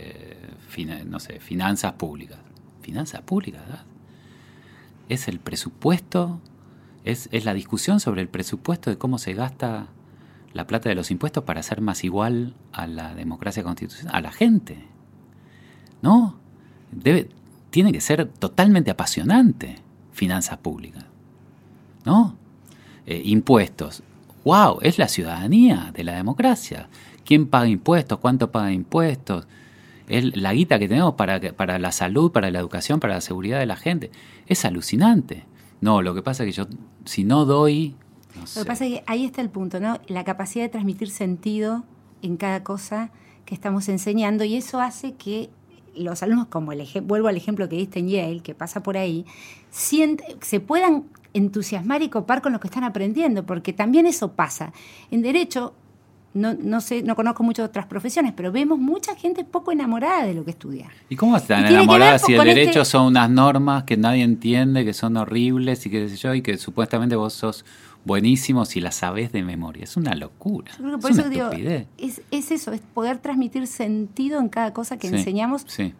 finanzas públicas. ¿Finanzas públicas? ¿Verdad? Es el presupuesto, es la discusión sobre el presupuesto de cómo se gasta la plata de los impuestos para hacer más igual a la democracia constitucional, a la gente. ¿No? Tiene que ser totalmente apasionante finanzas públicas. ¿No? Impuestos. ¡Wow! Es la ciudadanía de la democracia. ¿Quién paga impuestos? ¿Cuánto paga impuestos? Es la guita que tenemos para la salud, para la educación, para la seguridad de la gente. Es alucinante. No, lo que pasa es que yo, si no doy... No sé. Lo que pasa es que ahí está el punto, ¿no? La capacidad de transmitir sentido en cada cosa que estamos enseñando, y eso hace que los alumnos, como vuelvo al ejemplo que diste en Yale, que pasa por ahí, se puedan entusiasmar y copar con lo que están aprendiendo, porque también eso pasa. En Derecho, no sé, no conozco muchas otras profesiones, pero vemos mucha gente poco enamorada de lo que estudia. ¿Y cómo están enamoradas si el derecho son unas normas que nadie entiende, que son horribles y qué sé yo, y que supuestamente vos sos buenísimo si las sabés de memoria? Es una locura. Yo creo que por eso digo, es eso, es poder transmitir sentido en cada cosa que enseñamos. Sí.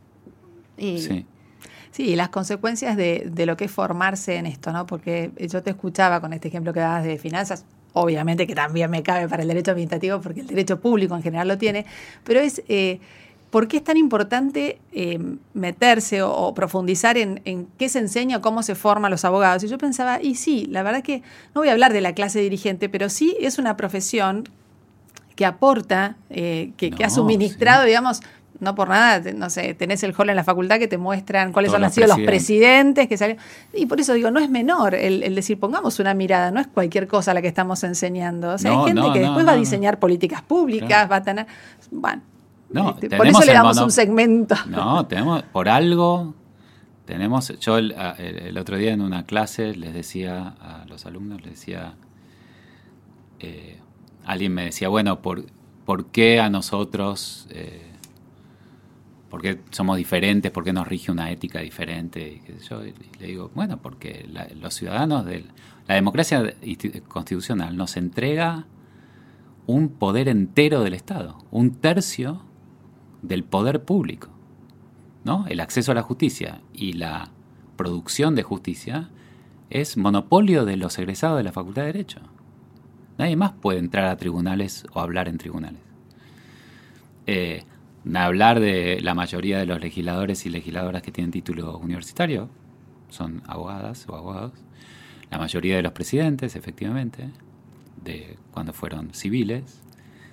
Sí, y las consecuencias de lo que es formarse en esto, ¿no? Porque yo te escuchaba con este ejemplo que dabas de finanzas, obviamente que también me cabe para el derecho administrativo, porque el derecho público en general lo tiene, pero es ¿por qué es tan importante meterse o profundizar en qué se enseña, cómo se forman los abogados? Y yo pensaba, y sí, la verdad que no voy a hablar de la clase dirigente, pero sí es una profesión que aporta, que ha suministrado, digamos... No por nada, no sé, tenés el hall en la facultad que te muestran cuáles han sido los presidentes que salieron. Y por eso digo, no es menor el decir, pongamos una mirada, no es cualquier cosa la que estamos enseñando. O sea, hay gente que después va a diseñar políticas públicas, va a tener... Bueno, por eso le damos un segmento. No, por algo, yo el otro día en una clase les decía a los alumnos, alguien me decía, bueno, ¿por qué a nosotros... ¿por qué somos diferentes? ¿Por qué nos rige una ética diferente? Y le digo, bueno, porque los ciudadanos de la democracia constitucional nos entrega un poder entero del Estado, 1/3 del poder público, ¿no? El acceso a la justicia y la producción de justicia es monopolio de los egresados de la Facultad de Derecho. Nadie más puede entrar a tribunales o hablar en tribunales. Hablar de la mayoría de los legisladores y legisladoras que tienen título universitario son abogadas o abogados. La mayoría de los presidentes, efectivamente, de cuando fueron civiles.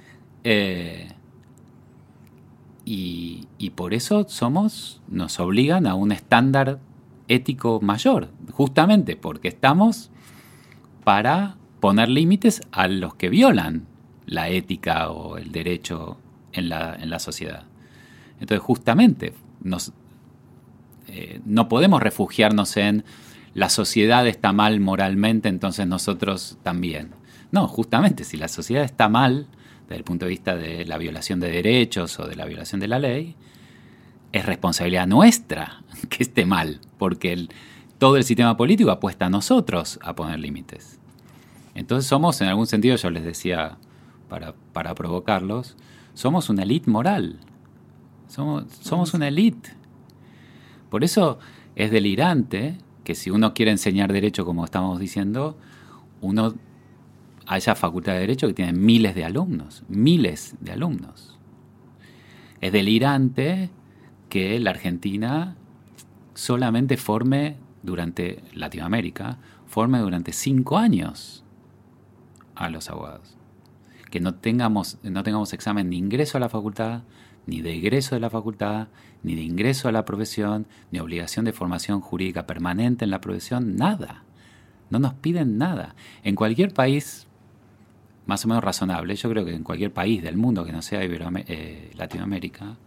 Y por eso nos obligan a un estándar ético mayor, justamente porque estamos para poner límites a los que violan la ética o el derecho en la sociedad. Entonces, justamente, no podemos refugiarnos en la sociedad está mal moralmente, entonces nosotros también. No, justamente, si la sociedad está mal, desde el punto de vista de la violación de derechos o de la violación de la ley, es responsabilidad nuestra que esté mal, porque todo el sistema político apuesta a nosotros a poner límites. Entonces somos, en algún sentido, yo les decía, para provocarlos, somos una élite moral. Somos una élite. Por eso es delirante que si uno quiere enseñar derecho, como estamos diciendo, uno haya facultad de derecho que tiene miles de alumnos. Es delirante que la Argentina solamente Latinoamérica forme durante 5 años a los abogados. Que no tengamos examen de ingreso a la facultad, ni de egreso de la facultad, ni de ingreso a la profesión, ni obligación de formación jurídica permanente en la profesión, nada. No nos piden nada. En cualquier país más o menos razonable, yo creo que en cualquier país del mundo que no sea Latinoamérica,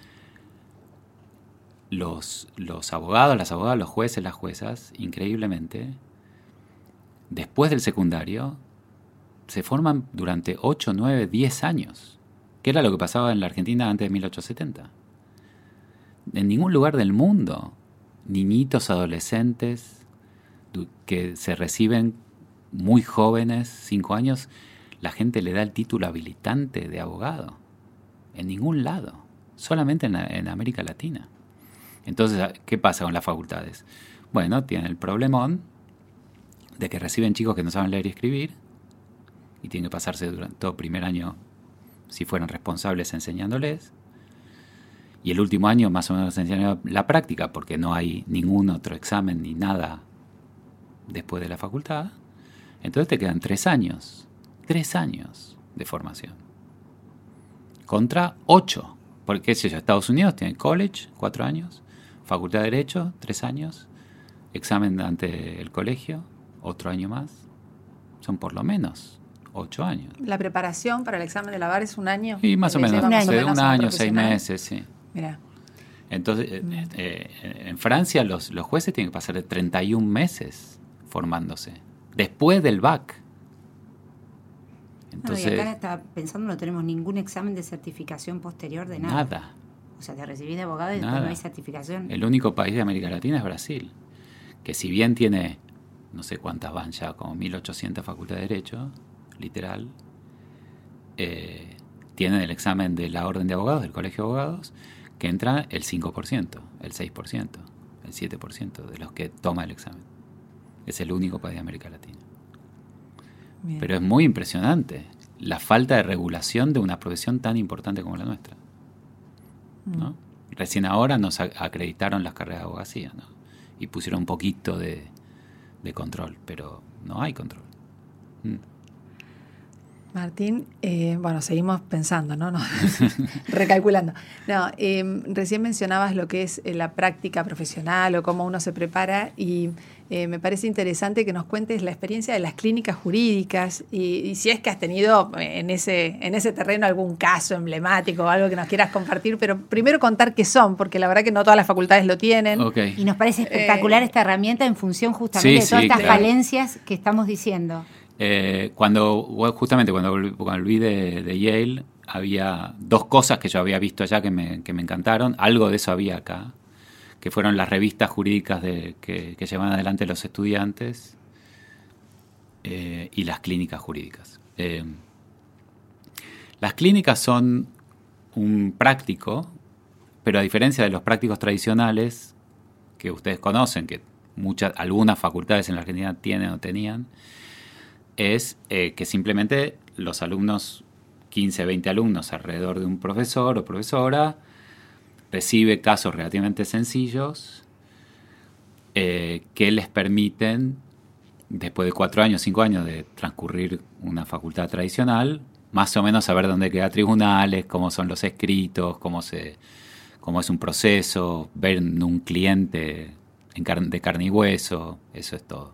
los abogados, las abogadas, los jueces, las juezas, increíblemente, después del secundario, se forman durante 8, 9, 10 años, que era lo que pasaba en la Argentina antes de 1870. En ningún lugar del mundo, niñitos, adolescentes que se reciben muy jóvenes, 5 años, la gente le da el título habilitante de abogado. En ningún lado, solamente en América Latina. Entonces, ¿qué pasa con las facultades? Bueno, tienen el problemón de que reciben chicos que no saben leer y escribir y tienen que pasarse durante todo el primer año, si fueran responsables, enseñándoles, y el último año más o menos enseñando la práctica, porque no hay ningún otro examen ni nada después de la facultad. Entonces te quedan 3 años de formación contra 8, porque qué sé yo, Estados Unidos tiene college, 4 años, facultad de Derecho, 3 años, examen ante el colegio, otro año más, son por lo menos 8 años. ¿La preparación para el examen de la VAR es un año? Y más o menos, un año, 6 profesional. meses, sí. Mira. Entonces, en Francia los jueces tienen que pasar de 31 meses formándose, después del BAC. Entonces, y acá estaba pensando, no tenemos ningún examen de certificación posterior de nada. Nada. O sea, te recibís de abogado y después no hay certificación. El único país de América Latina es Brasil, que si bien tiene, no sé cuántas van ya, como 1.800 facultades de Derecho, literal, tienen el examen de la Orden de Abogados, del Colegio de Abogados, que entra el 5%, el 6%, el 7% de los que toma el examen. Es el único país de América Latina. Bien. Pero es muy impresionante la falta de regulación de una profesión tan importante como la nuestra, ¿no? Recién ahora nos acreditaron las carreras de abogacía, ¿no? Y pusieron un poquito de control, pero no hay control. Martín, bueno, seguimos pensando, ¿no? Recalculando. No, recién mencionabas lo que es la práctica profesional o cómo uno se prepara y me parece interesante que nos cuentes la experiencia de las clínicas jurídicas y si es que has tenido en ese terreno algún caso emblemático o algo que nos quieras compartir, pero primero contar qué son, porque la verdad que no todas las facultades lo tienen. Okay. Y nos parece espectacular esta herramienta en función justamente de todas estas falencias que estamos diciendo. Cuando volví de Yale, había 2 cosas que yo había visto allá que me encantaron. Algo de eso había acá, que fueron las revistas jurídicas que llevan adelante los estudiantes y las clínicas jurídicas. Las clínicas son un práctico, pero a diferencia de los prácticos tradicionales que ustedes conocen, que algunas facultades en la Argentina tienen o tenían, es que simplemente los alumnos, 15, 20 alumnos alrededor de un profesor o profesora, recibe casos relativamente sencillos que les permiten, después de 4 años, 5 años de transcurrir una facultad tradicional, más o menos saber dónde quedan tribunales, cómo son los escritos, cómo es un proceso, ver un cliente de carne y hueso, eso es todo.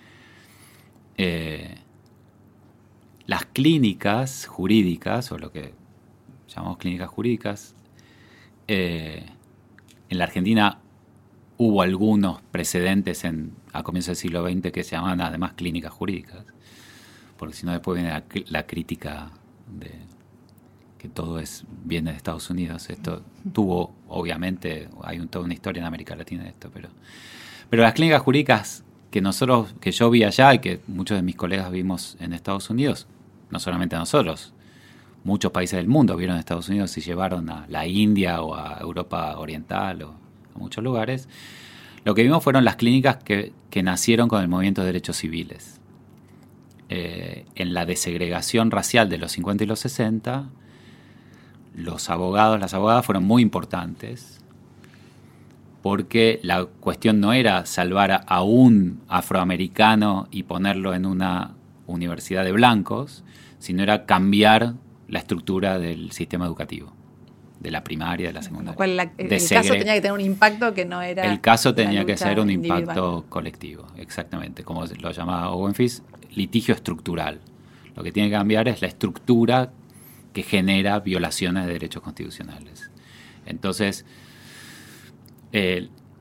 Las clínicas jurídicas, o lo que llamamos clínicas jurídicas, en la Argentina hubo algunos precedentes a comienzos del siglo XX que se llamaban además clínicas jurídicas, porque si no después viene la crítica de que todo viene de Estados Unidos. Esto tuvo, obviamente, hay toda una historia en América Latina de esto, pero las clínicas jurídicas que yo vi allá y que muchos de mis colegas vimos en Estados Unidos, no solamente nosotros, muchos países del mundo vieron a Estados Unidos y llevaron a la India o a Europa Oriental o a muchos lugares. Lo que vimos fueron las clínicas que nacieron con el movimiento de derechos civiles. En la desegregación racial de los 50 y los 60, los abogados, las abogadas fueron muy importantes porque la cuestión no era salvar a un afroamericano y ponerlo en una universidad de blancos, sino era cambiar la estructura del sistema educativo, de la primaria, de la secundaria. Lo cual el caso tenía que tener un impacto que no era... El caso tenía que ser un impacto colectivo, exactamente, como lo llamaba Owen Fitz, litigio estructural. Lo que tiene que cambiar es la estructura que genera violaciones de derechos constitucionales. Entonces,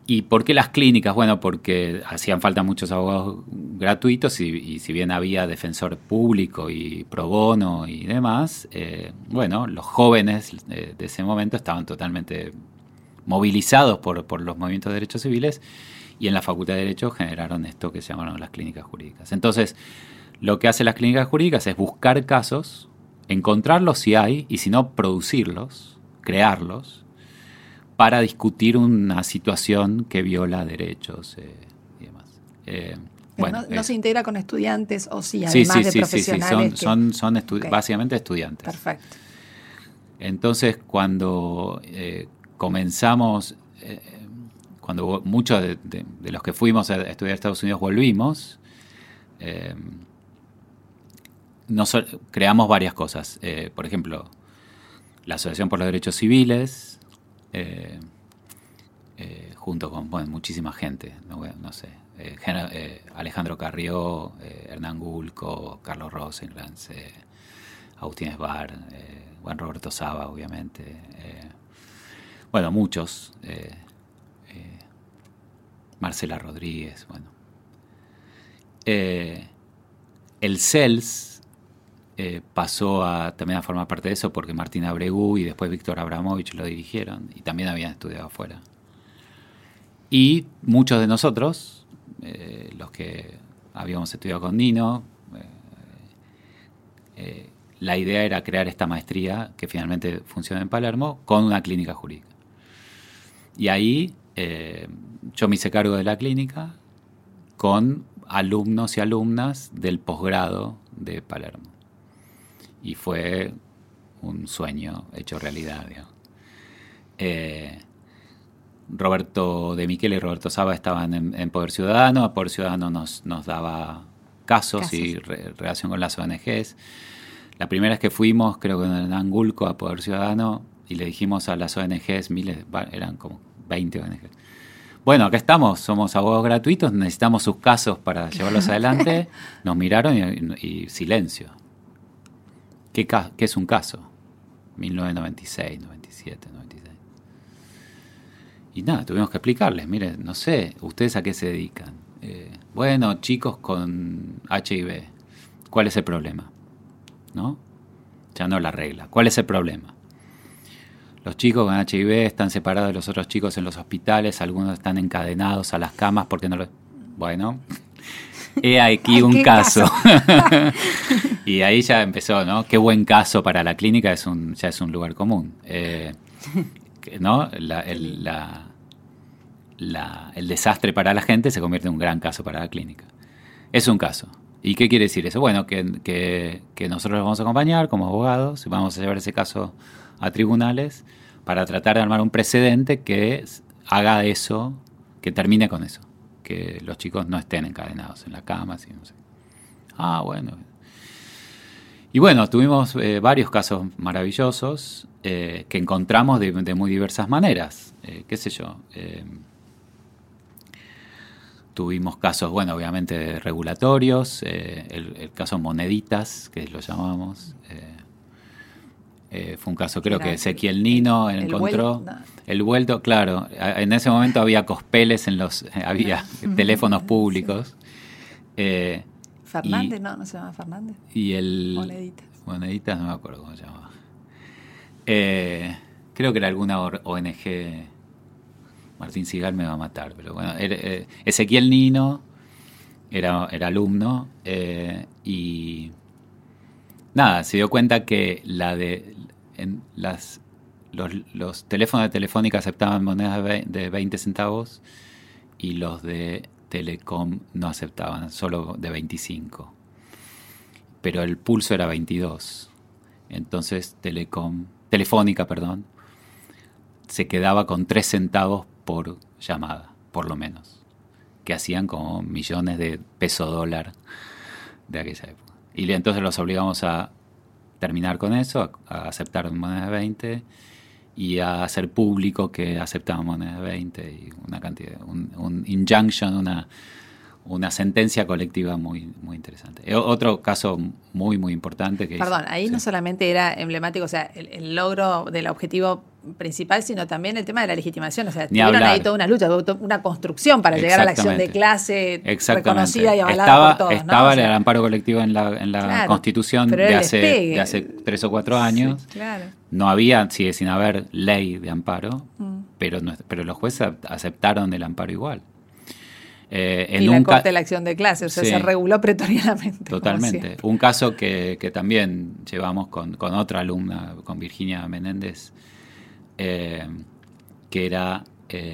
¿Y por qué las clínicas? Bueno, porque hacían falta muchos abogados gratuitos y si bien había defensor público y pro bono y demás, bueno, los jóvenes de ese momento estaban totalmente movilizados por los movimientos de derechos civiles y en la Facultad de Derecho generaron esto que se llamaron las clínicas jurídicas. Entonces, lo que hacen las clínicas jurídicas es buscar casos, encontrarlos si hay y si no, producirlos, crearlos, para discutir una situación que viola derechos y demás. Bueno, no se integra con estudiantes o sí, además de profesionales. Sí. Son okay. Básicamente estudiantes. Perfecto. Entonces, cuando comenzamos, cuando muchos de los que fuimos a estudiar a Estados Unidos volvimos, creamos varias cosas. Por ejemplo, la Asociación por los Derechos Civiles, junto con muchísima gente, no sé, Alejandro Carrió, Hernán Gulco, Carlos Rosenglantz, Agustín Esbar, Juan Roberto Saba, obviamente, muchos, Marcela Rodríguez, el CELS pasó también a formar parte de eso porque Martín Abregu y después Víctor Abramovich lo dirigieron y también habían estudiado afuera. Y muchos de nosotros, los que habíamos estudiado con Nino, la idea era crear esta maestría que finalmente funciona en Palermo con una clínica jurídica. Y ahí yo me hice cargo de la clínica con alumnos y alumnas del posgrado de Palermo. Y fue un sueño hecho realidad, digamos. Roberto de Michele y Roberto Saba estaban en Poder Ciudadano. Poder Ciudadano nos daba casos y relación con las ONGs. La primera vez que fuimos, creo que en Hernán Gulco, a Poder Ciudadano, y le dijimos a las ONGs, eran como 20 ONGs. Bueno, acá estamos, somos abogados gratuitos, necesitamos sus casos para llevarlos adelante. Nos miraron y silencio. ¿Qué es un caso? 1996, 97, 96. Y nada, tuvimos que explicarles. Miren, no sé, ¿ustedes a qué se dedican? Chicos con HIV. ¿Cuál es el problema? ¿No? Ya no la regla. ¿Cuál es el problema? Los chicos con HIV están separados de los otros chicos en los hospitales. Algunos están encadenados a las camas porque no lo... Bueno... He aquí un caso. Y ahí ya empezó, ¿no? Qué buen caso para la clínica, ya es un lugar común. ¿No? El desastre para la gente se convierte en un gran caso para la clínica. Es un caso. ¿Y qué quiere decir eso? Bueno, que nosotros los vamos a acompañar como abogados y vamos a llevar ese caso a tribunales para tratar de armar un precedente que haga eso, que termine con eso. Que los chicos no estén encadenados en la cama, así, no sé. Y tuvimos varios casos maravillosos que encontramos de muy diversas maneras. Qué sé yo. Tuvimos casos, obviamente regulatorios, el caso Moneditas, que lo llamamos. Fue un caso, creo que Ezequiel Nino encontró. El vuelto, claro. En ese momento había cospeles había teléfonos públicos. Fernández, no se llama Fernández. Y Moneditas, no me acuerdo cómo se llamaba. Creo que era alguna ONG. Martín Sigal me va a matar, pero bueno. Ezequiel Nino era alumno y nada, se dio cuenta que los teléfonos de Telefónica aceptaban monedas de 20 centavos y los de Telecom no aceptaban, solo de 25. Pero el pulso era 22. Entonces Telefónica, se quedaba con 3 centavos por llamada, por lo menos, que hacían como millones de peso dólar de aquella época. Y entonces los obligamos a terminar con eso, a aceptar monedas de 20 y a hacer público que aceptaban monedas de 20 y una cantidad, un injunction, una sentencia colectiva muy, muy interesante. Otro caso muy, muy importante que Perdón, ahí no solamente era emblemático, o sea, el logro del objetivo principal, sino también el tema de la legitimación. O sea, tuvieron ahí toda una lucha, una construcción para llegar a la acción de clase reconocida y avalada por todos. Estaba el amparo colectivo en la Constitución de hace 3 o 4 años. Sí, claro. No había, sigue sin haber ley de amparo, pero los jueces aceptaron el amparo igual. Y la Corte de la Acción de Clase, o sea, se reguló pretorianamente. Totalmente. Un caso que también llevamos con otra alumna, con Virginia Menéndez, que era,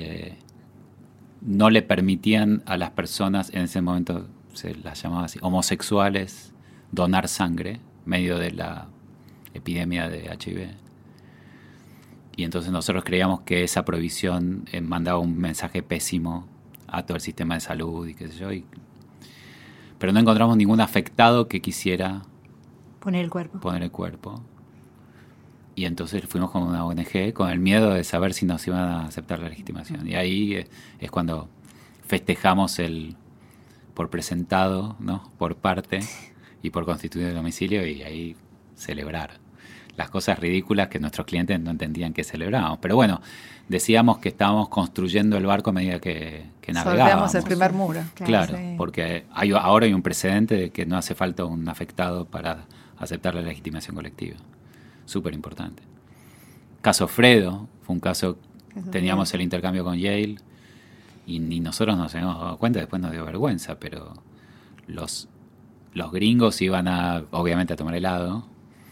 no le permitían a las personas, en ese momento se las llamaba así, homosexuales, donar sangre, medio de la epidemia de HIV. Y entonces nosotros creíamos que esa prohibición mandaba un mensaje pésimo a todo el sistema de salud y qué sé yo. Pero no encontramos ningún afectado que quisiera poner el cuerpo. Y entonces fuimos con una ONG con el miedo de saber si nos iban a aceptar la legitimación. Y ahí es cuando festejamos el por presentado, ¿no? Por parte y por constituir el domicilio, y ahí celebrar las cosas ridículas que nuestros clientes no entendían que celebrábamos. Pero bueno, decíamos que estábamos construyendo el barco a medida que navegábamos. Sorteamos el primer muro. Claro, sí. Porque ahora hay un precedente de que no hace falta un afectado para aceptar la legitimación colectiva. Súper importante. Caso Fredo, fue un caso, teníamos el intercambio con Yale y ni nosotros nos habíamos dado cuenta, después nos dio vergüenza, pero los gringos iban obviamente a tomar helado,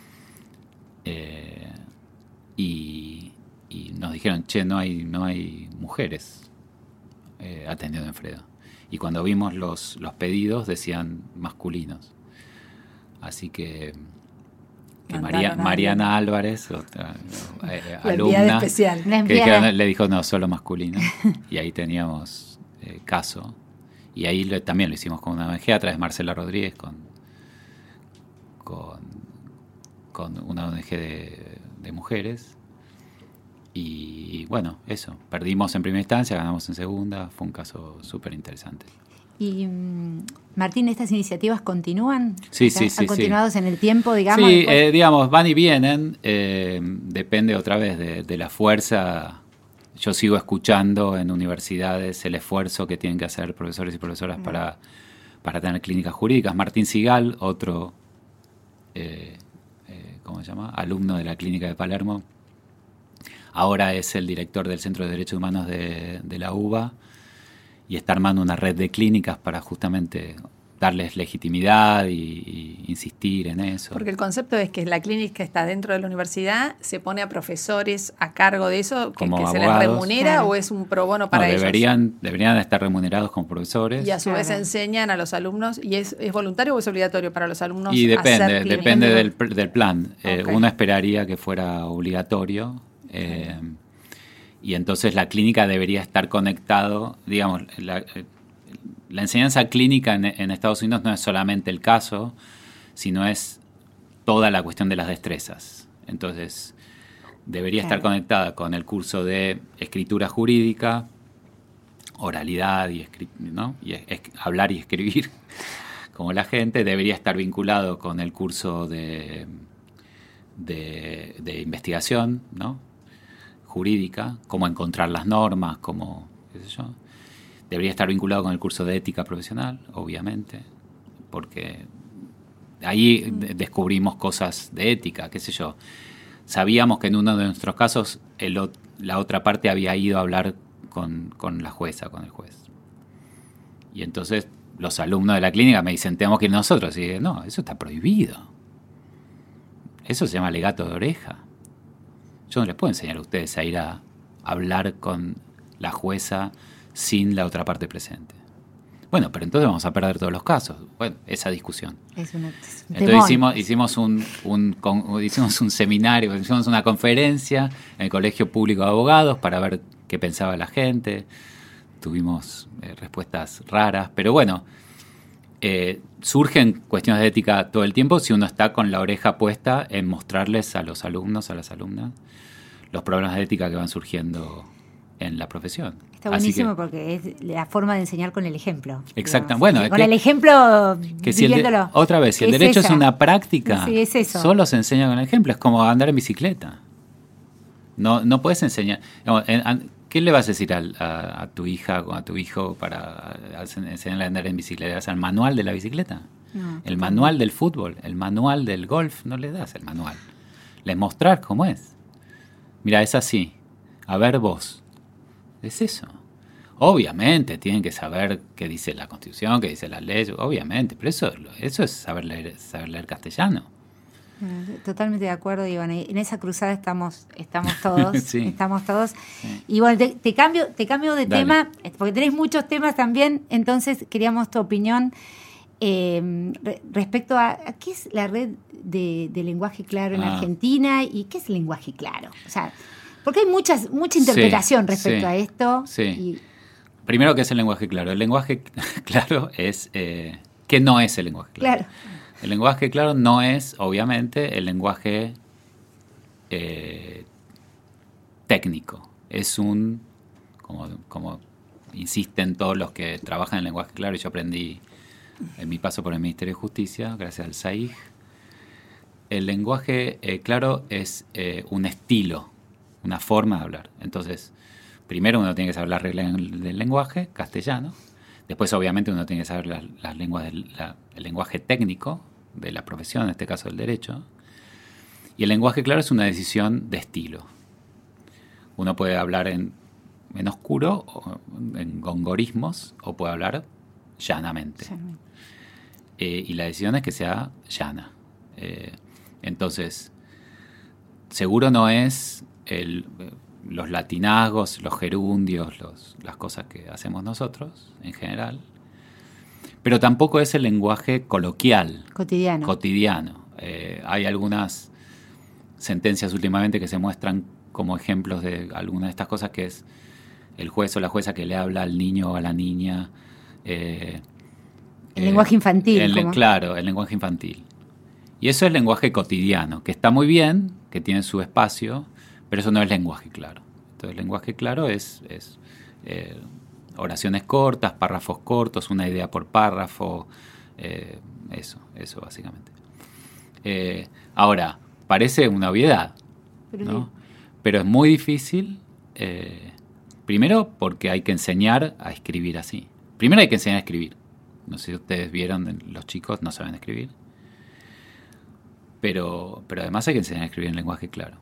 y nos dijeron, no hay mujeres atendiendo en Fredo. Y cuando vimos los pedidos decían masculinos. Así que Mariana Álvarez, otra alumna, especial. Que le dijo, no, solo masculino. Y ahí teníamos caso. Y ahí también lo hicimos con una ONG a través de Marcela Rodríguez, con una ONG de mujeres. Y bueno, eso. Perdimos en primera instancia, ganamos en segunda. Fue un caso súper interesante. Y Martín, ¿estas iniciativas continúan? Sí. ¿Han continuado en el tiempo, digamos? Sí, digamos, van y vienen. Depende otra vez de la fuerza. Yo sigo escuchando en universidades el esfuerzo que tienen que hacer profesores y profesoras para tener clínicas jurídicas. Martín Sigal, otro ¿cómo se llama? Alumno de la Clínica de Palermo. Ahora es el director del Centro de Derechos Humanos de la UBA. Y está armando una red de clínicas para justamente darles legitimidad y insistir en eso. Porque el concepto es que la clínica está dentro de la universidad, se pone a profesores a cargo de eso, que se les remunera, claro, o es un pro bono para ellos. Deberían estar remunerados como profesores. Y a su vez enseñan a los alumnos. ¿Y es voluntario o es obligatorio para los alumnos? Y depende del plan. Okay. Uno esperaría que fuera obligatorio. Y entonces la clínica debería estar conectado, digamos, la enseñanza clínica en Estados Unidos no es solamente el caso, sino es toda la cuestión de las destrezas. Entonces, debería estar conectada con el curso de escritura jurídica, oralidad y hablar y escribir como la gente. Debería estar vinculado con el curso de investigación, ¿no? Jurídica, cómo encontrar las normas, cómo, qué sé yo. Debería estar vinculado con el curso de ética profesional, obviamente, porque ahí descubrimos cosas de ética, qué sé yo. Sabíamos que en uno de nuestros casos la otra parte había ido a hablar con la jueza, con el juez. Y entonces los alumnos de la clínica me dicen, tenemos que ir nosotros. Y dije, no, eso está prohibido. Eso se llama alegato de oreja. Yo no les puedo enseñar a ustedes a ir a hablar con la jueza sin la otra parte presente. Bueno, pero entonces vamos a perder todos los casos. Bueno, esa discusión. Entonces hicimos un seminario, hicimos una conferencia en el Colegio Público de Abogados para ver qué pensaba la gente. Tuvimos respuestas raras, pero bueno, surgen cuestiones de ética todo el tiempo si uno está con la oreja puesta en mostrarles a los alumnos, a las alumnas, los problemas de ética que van surgiendo en la profesión. Está buenísimo porque es la forma de enseñar con el ejemplo. Exacto. Bueno, con el ejemplo, que viviéndolo. Otra vez, si el derecho es una práctica, sí, es eso. Solo se enseña con el ejemplo. Es como andar en bicicleta. No puedes enseñar. ¿Qué le vas a decir a tu hija o a tu hijo para enseñarle a andar en bicicleta? ¿Le das el manual de la bicicleta? No, el manual del fútbol, el manual del golf, no le das el manual. Les mostrás cómo es. Mira, es así. A ver vos. Es eso. Obviamente tienen que saber qué dice la Constitución, qué dice la ley, obviamente, pero eso es saber leer castellano. Totalmente de acuerdo, Iván. En esa cruzada estamos todos. Sí. Estamos todos. Sí. Y bueno, te cambio de Dale. tema, porque tenés muchos temas también, entonces queríamos tu opinión respecto a qué es la red de lenguaje claro en Argentina y qué es el lenguaje claro. O sea, porque hay mucha interpretación respecto a esto. Sí. Y, primero, ¿qué es el lenguaje claro? El lenguaje claro es... ¿qué no es el lenguaje claro? El lenguaje claro no es, obviamente, el lenguaje técnico. Es como insisten todos los que trabajan en el lenguaje claro, y yo aprendí en mi paso por el Ministerio de Justicia, gracias al SAIG. El lenguaje claro es un estilo, una forma de hablar. Entonces, primero uno tiene que saber las reglas del lenguaje castellano. Después, obviamente, uno tiene que saber las lenguas el lenguaje técnico de la profesión, en este caso del derecho. Y el lenguaje claro es una decisión de estilo. Uno puede hablar en oscuro, o en gongorismos, o puede hablar llanamente. Sí. Y la decisión es que sea llana. Entonces, seguro no es los latinazgos, los gerundios, las cosas que hacemos nosotros en general, pero tampoco es el lenguaje coloquial, cotidiano. Hay algunas sentencias últimamente que se muestran como ejemplos de alguna de estas cosas, que es el juez o la jueza que le habla al niño o a la niña. El lenguaje infantil. Claro, el lenguaje infantil. Y eso es lenguaje cotidiano, que está muy bien, que tiene su espacio, pero eso no es lenguaje claro. Entonces, el lenguaje claro es oraciones cortas, párrafos cortos, una idea por párrafo, eso básicamente. Ahora, parece una obviedad, ¿no? Pero es muy difícil, primero porque hay que enseñar a escribir así. Primero hay que enseñar a escribir. No sé si ustedes vieron, los chicos no saben escribir. Pero además hay que enseñar a escribir en lenguaje claro.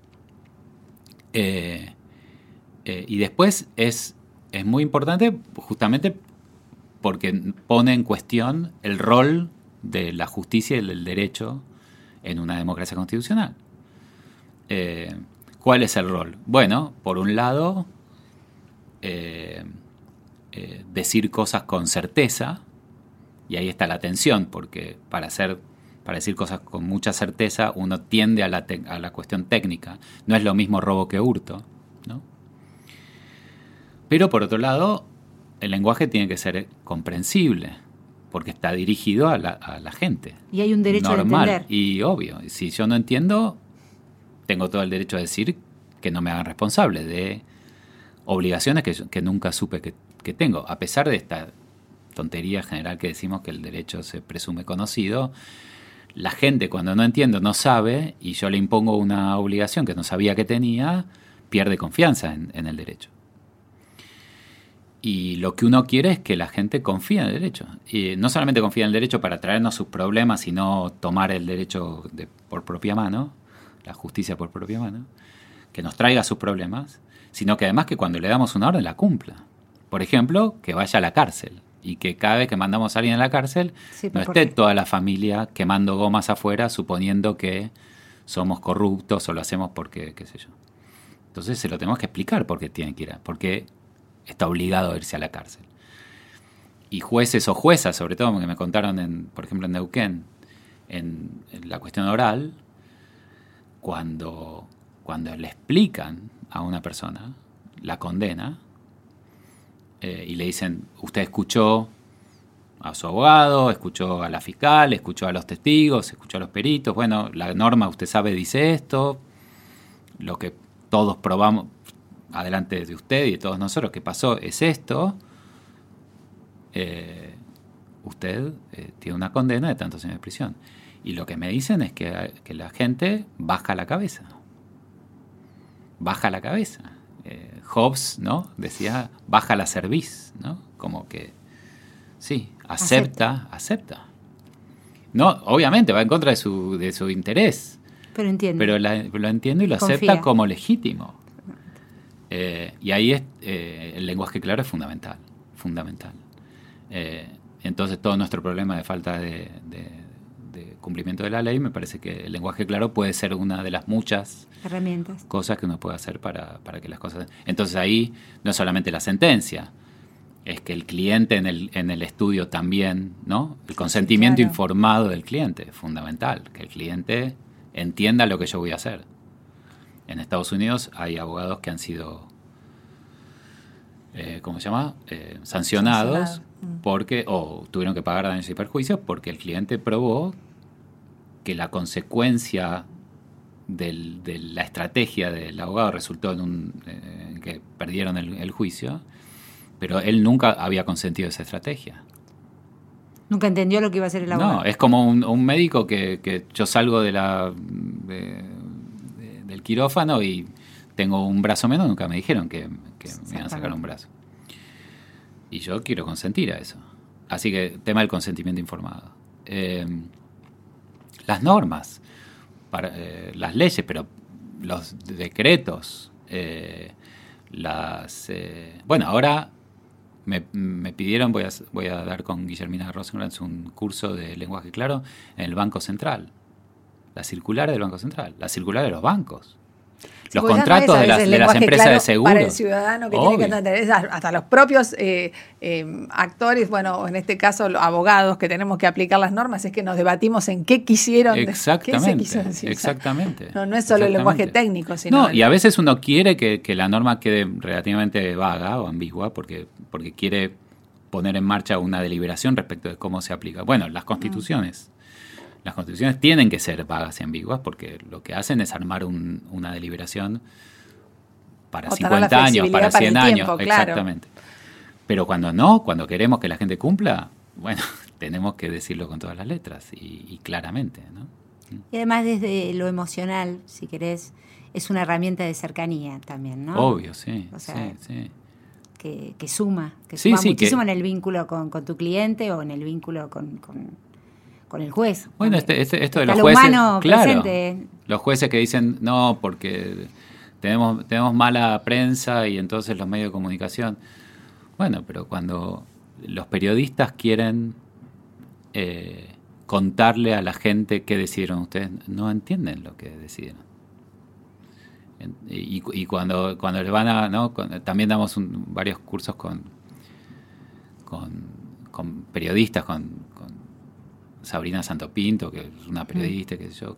Y después es muy importante justamente porque pone en cuestión el rol de la justicia y del derecho en una democracia constitucional. ¿Cuál es el rol? Bueno, por un lado, decir cosas con certeza, y ahí está la tensión, porque para decir cosas con mucha certeza uno tiende a la cuestión técnica. No es lo mismo robo que hurto, ¿no? Pero por otro lado, el lenguaje tiene que ser comprensible, porque está dirigido a la gente. Y hay un derecho normal, a entender. Y obvio, si yo no entiendo, tengo todo el derecho a decir que no me hagan responsable de obligaciones que nunca supe que tengo, a pesar de esta tontería general que decimos que el derecho se presume conocido. La gente, cuando no entiende, no sabe, y yo le impongo una obligación que no sabía que tenía, pierde confianza en el derecho. Y lo que uno quiere es que la gente confíe en el derecho. Y no solamente confíe en el derecho para traernos sus problemas, sino tomar el derecho por propia mano, la justicia por propia mano, que nos traiga sus problemas, sino que además que cuando le damos una orden la cumpla. Por ejemplo, que vaya a la cárcel. Y que cada vez que mandamos a alguien a la cárcel, no esté toda la familia quemando gomas afuera suponiendo que somos corruptos o lo hacemos porque, qué sé yo. Entonces se lo tenemos que explicar por qué tiene que ir, porque está obligado a irse a la cárcel. Y jueces o juezas, sobre todo, porque me contaron, por ejemplo, en Neuquén, en la cuestión oral, cuando le explican a una persona la condena, y le dicen, usted escuchó a su abogado, escuchó a la fiscal, escuchó a los testigos, escuchó a los peritos, bueno, la norma usted sabe dice esto, lo que todos probamos, adelante de usted y de todos nosotros que pasó es esto, usted tiene una condena de tantos años de prisión. Y lo que me dicen es que la gente baja la cabeza. Baja la cabeza. Hobbes, ¿no? Decía, baja la cerviz, ¿no? Como que, sí, acepta. No, obviamente va en contra de su interés. Pero entiende. Pero lo entiende y lo Confía. acepta como legítimo. Y ahí el lenguaje claro es fundamental. Entonces todo nuestro problema de falta de cumplimiento de la ley, me parece que el lenguaje claro puede ser una de las muchas herramientas, cosas que uno puede hacer para que las cosas... Entonces ahí no es solamente la sentencia, es que el cliente en el estudio también, ¿no? El consentimiento informado del cliente es fundamental, que el cliente entienda lo que yo voy a hacer. En Estados Unidos hay abogados que han sido, ¿cómo se llama? Sancionados porque, o tuvieron que pagar daños y perjuicios porque el cliente probó que la consecuencia de la estrategia del abogado resultó en que perdieron el juicio, pero él nunca había consentido esa estrategia. Nunca entendió lo que iba a hacer el abogado. No, es como un médico que yo salgo del quirófano y tengo un brazo menos, nunca me dijeron que me iban a sacar un brazo. Y yo quiero consentir a eso. Así que tema del consentimiento informado. Las normas, las leyes, pero los decretos, bueno, ahora me pidieron, voy a dar con Guillermina Rosenkrantz un curso de lenguaje claro en el Banco Central. La circular del Banco Central, la circular de los bancos. Los contratos de las empresas de seguros. Para el ciudadano que tiene que entender, hasta los propios actores, bueno, en este caso los abogados que tenemos que aplicar las normas, es que nos debatimos en qué quisieron. Exactamente. ¿Qué se quiso decir? Exactamente. No es solo el lenguaje técnico, sino... No, y a veces uno quiere que la norma quede relativamente vaga o ambigua porque quiere poner en marcha una deliberación respecto de cómo se aplica. Bueno, las constituciones. Las constituciones tienen que ser vagas y ambiguas porque lo que hacen es armar una deliberación para 50 años, para 100 años. Claro. Exactamente. Pero cuando queremos que la gente cumpla, bueno, tenemos que decirlo con todas las letras y claramente, ¿no? Y además desde lo emocional, si querés, es una herramienta de cercanía también, ¿no? Obvio, sí. O sea, sí. Que suma muchísimo en el vínculo con tu cliente o en el vínculo con el juez. Bueno, esto de los jueces, claro, presente. Los jueces que dicen no porque tenemos mala prensa y entonces los medios de comunicación. Bueno, pero cuando los periodistas quieren contarle a la gente qué decidieron ustedes, no entienden lo que decidieron. Y cuando les van a, ¿no? También damos varios cursos con periodistas, con Sabrina Santopinto, que es una periodista, qué sé yo,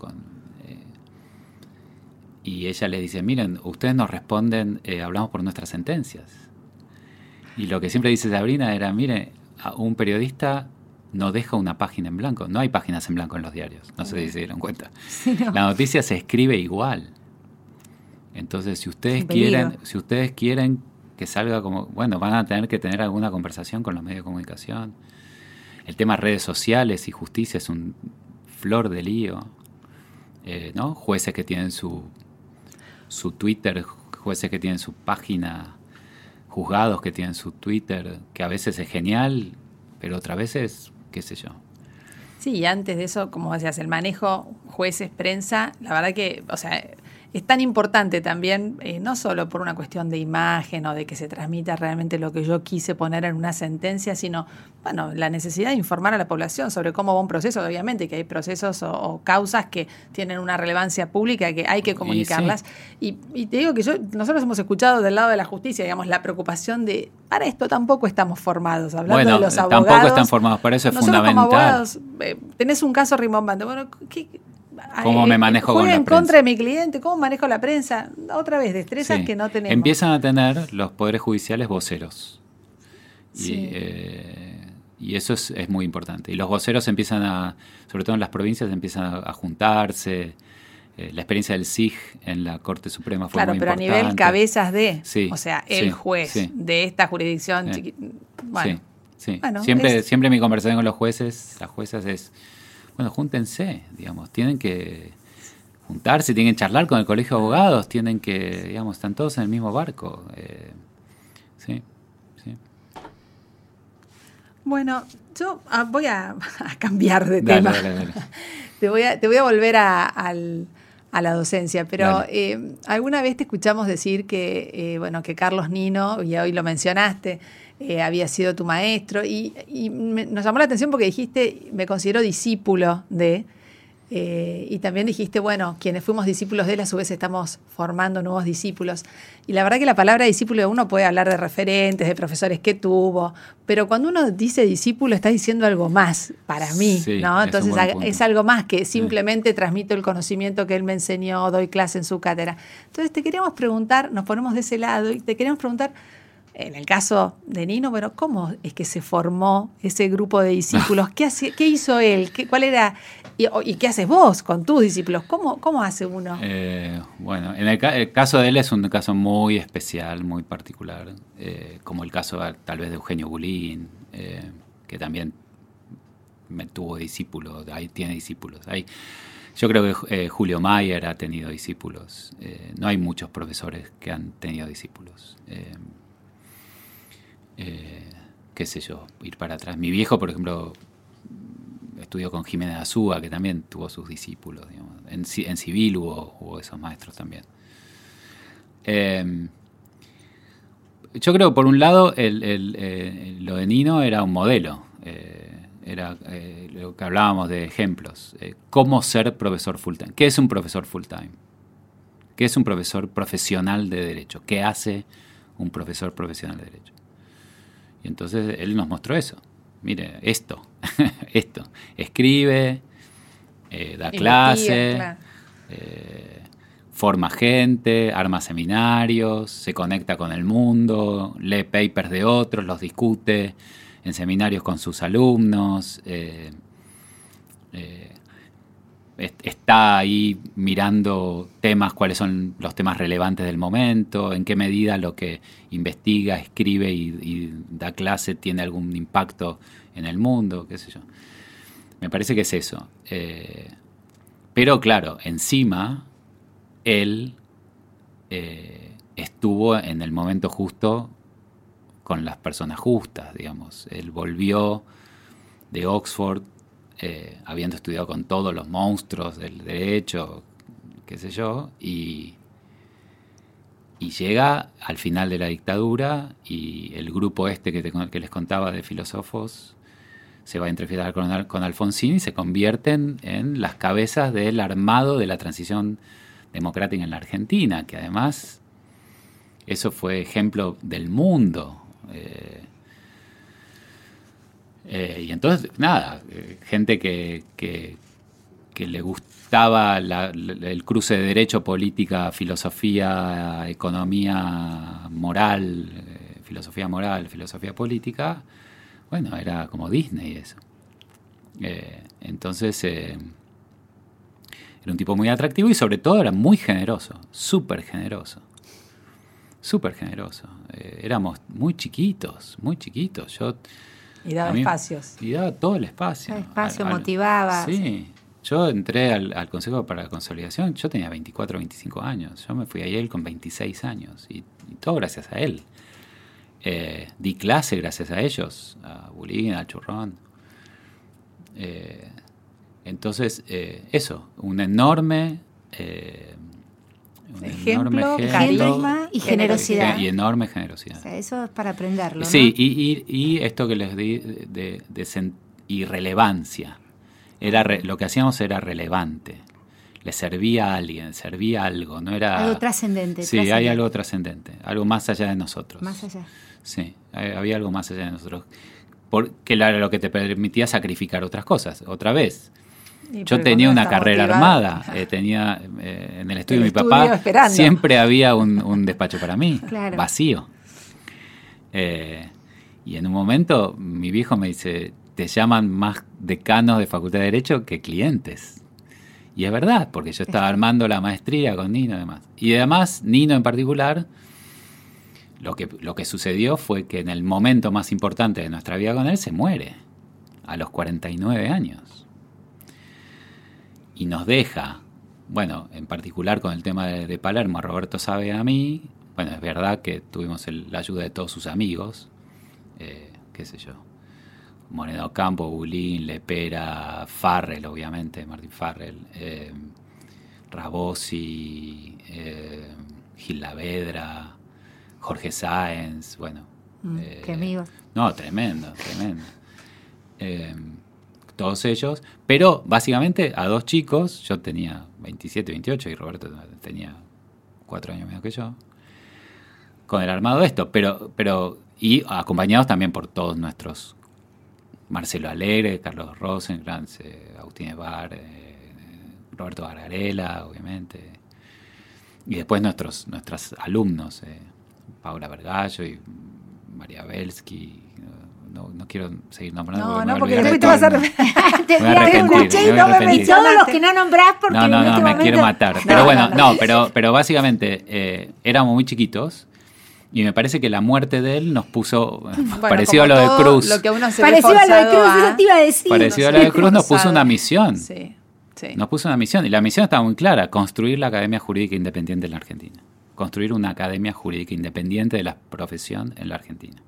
y ella les dice, miren, ustedes nos responden, hablamos por nuestras sentencias. Y lo que siempre dice Sabrina era, mire, un periodista no deja una página en blanco, no hay páginas en blanco en los diarios, no sé si se dieron cuenta. Sí, no. La noticia se escribe igual. Entonces, si ustedes quieren que salga como, bueno, van a tener que tener alguna conversación con los medios de comunicación. El tema redes sociales y justicia es un flor de lío, ¿no? Jueces que tienen su Twitter, jueces que tienen su página, juzgados que tienen su Twitter, que a veces es genial, pero otras veces, qué sé yo. Sí, y antes de eso, como decías, el manejo jueces, prensa, la verdad que, o sea, es tan importante también, no solo por una cuestión de imagen o de que se transmita realmente lo que yo quise poner en una sentencia, sino, bueno, la necesidad de informar a la población sobre cómo va un proceso. Obviamente que hay procesos o causas que tienen una relevancia pública que hay que comunicarlas. Sí. Y te digo que nosotros hemos escuchado del lado de la justicia, digamos, la preocupación de, para esto tampoco estamos formados, hablando de los abogados. Tampoco están formados, para eso es fundamental. Como abogados, tenés un caso rimbombante, bueno, ¿cómo me manejo con la prensa? En contra de mi cliente, ¿cómo manejo la prensa? Otra vez, destrezas que no tenemos. Empiezan a tener los poderes judiciales voceros. Sí. Y eso es muy importante. Y los voceros empiezan sobre todo en las provincias, empiezan a juntarse, La experiencia del SIG en la Corte Suprema fue muy importante. Claro, pero a nivel cabezas de, sí, o sea, el juez de esta jurisdicción. Bueno, sí. Bueno, siempre mi conversación con los jueces, las juezas es, bueno, júntense, digamos, tienen que juntarse, tienen que charlar con el colegio de abogados, tienen que, digamos, están todos en el mismo barco. Sí. Bueno, yo voy a cambiar de tema. Dale. Te voy a volver a la docencia, pero alguna vez te escuchamos decir que Carlos Nino, y hoy lo mencionaste, había sido tu maestro, y nos llamó la atención porque dijiste, me considero discípulo de... y también dijiste, bueno, quienes fuimos discípulos de él, a su vez estamos formando nuevos discípulos. Y la verdad que la palabra discípulo, uno puede hablar de referentes, de profesores que tuvo, pero cuando uno dice discípulo está diciendo algo más para mí, ¿no? Entonces es algo más que simplemente transmito el conocimiento que él me enseñó, doy clase en su cátedra. Entonces te queríamos preguntar, nos ponemos de ese lado y te queríamos preguntar, en el caso de Nino, bueno, ¿cómo es que se formó ese grupo de discípulos? ¿Qué hizo él? ¿Cuál era? ¿Y qué haces vos con tus discípulos? ¿Cómo hace uno? Bueno, en el caso de él es un caso muy especial, muy particular, como el caso tal vez de Eugenio Bulín, que también tuvo discípulos, ahí tiene discípulos. Yo creo que Julio Mayer ha tenido discípulos. No hay muchos profesores que han tenido discípulos. Qué sé yo, ir para atrás. Mi viejo, por ejemplo, estudió con Jiménez Azúa, que también tuvo sus discípulos, digamos. En Civil hubo esos maestros también. Yo creo, por un lado, lo de Nino era un modelo. Era lo que hablábamos de ejemplos. ¿Cómo ser profesor full time? ¿Qué es un profesor full time? ¿Qué es un profesor profesional de Derecho? ¿Qué hace un profesor profesional de Derecho? Y entonces él nos mostró eso. Mire, esto. Escribe, da clase, claro. Forma gente, arma seminarios, se conecta con el mundo, lee papers de otros, los discute en seminarios con sus alumnos, está ahí mirando temas, cuáles son los temas relevantes del momento, en qué medida lo que investiga, escribe y da clase tiene algún impacto en el mundo, qué sé yo. Me parece que es eso. Pero claro, encima, él estuvo en el momento justo con las personas justas, digamos. Él volvió de Oxford, habiendo estudiado con todos los monstruos del derecho, qué sé yo, y llega al final de la dictadura y el grupo que les contaba de filósofos se va a entrevistar con Alfonsín y se convierten en las cabezas del armado de la transición democrática en la Argentina, que además eso fue ejemplo del mundo. Y entonces, nada, gente que le gustaba el cruce de derecho, política, filosofía, economía, moral, filosofía política, bueno, era como Disney eso. Entonces, era un tipo muy atractivo y sobre todo era muy generoso, súper generoso. Éramos muy chiquitos. Y daba espacios. Y daba todo el espacio. Motivaba. Sí. Yo entré al Consejo para la Consolidación, yo tenía 24 o 25 años. Yo me fui a Yale con 26 años. Y todo gracias a él. Di clase gracias a ellos, a Bulín, a Churrón. Entonces, eso, un enorme ejemplo, carisma y generosidad. Y enorme generosidad. O sea, eso es para aprenderlo, ¿no? Sí, y esto que les di y relevancia. Lo que hacíamos era relevante. Le servía a alguien, servía algo. No era algo trascendente. Sí, hay algo trascendente. Algo más allá de nosotros. Más allá. Sí, había algo más allá de nosotros. Porque era lo que te permitía sacrificar otras cosas. Otra vez. Yo tenía una carrera armada, tenía en el estudio de mi papá, esperando. Siempre había un despacho para mí, claro. Vacío. Y en un momento mi viejo me dice, te llaman más decanos de Facultad de Derecho que clientes. Y es verdad, porque yo estaba armando la maestría con Nino y demás. Y además, Nino en particular, lo que sucedió fue que en el momento más importante de nuestra vida con él se muere, a los 49 años. Y nos deja, bueno, en particular con el tema de Palermo, a Roberto Sabe a mí, bueno, es verdad que tuvimos la ayuda de todos sus amigos, qué sé yo, Moreno Campo, Bulín, Lepera, Farrell, obviamente, Martín Farrell, Rabosi, Gil Lavedra, Jorge Sáenz, bueno. Qué amigos. No, tremendo. Todos ellos, pero básicamente a dos chicos, yo tenía 27, 28 y Roberto tenía 4 años menos que yo, con el armado de esto, pero y acompañados también por todos nuestros, Marcelo Alegre, Carlos Rosenkrantz, Agustín Ebar, Roberto Gargarella, obviamente, y después nuestros alumnos, Paula Vergallo y María Belsky. No quiero seguir nombrando. No, porque después te vas a arrepentir. Y todos los que no nombrás porque no, me quiero matar. Pero bueno, pero básicamente éramos muy chiquitos y me parece que la muerte de él nos puso, parecido a lo de Cruz. Lo que uno se parecido a lo de Cruz, eso te iba a decir. Parecido a lo de Cruz nos puso una misión. Sí. Nos puso una misión y la misión estaba muy clara: construir la Academia Jurídica Independiente en la Argentina. Construir una Academia Jurídica Independiente de la profesión en la Argentina.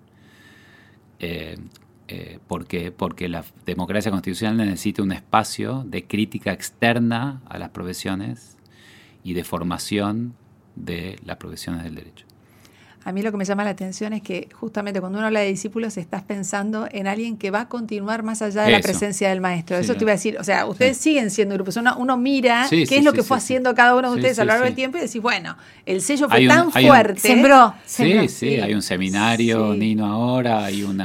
Porque la democracia constitucional necesita un espacio de crítica externa a las profesiones y de formación de las profesiones del derecho. A mí lo que me llama la atención es que justamente cuando uno habla de discípulos estás pensando en alguien que va a continuar más allá de la presencia del maestro. Eso te iba a decir, o sea, ustedes siguen siendo grupos. Uno mira qué es lo que fue haciendo cada uno de ustedes a lo largo del tiempo y decís, bueno, el sello fue tan fuerte. Sembró. Sí, hay un seminario, Nino ahora,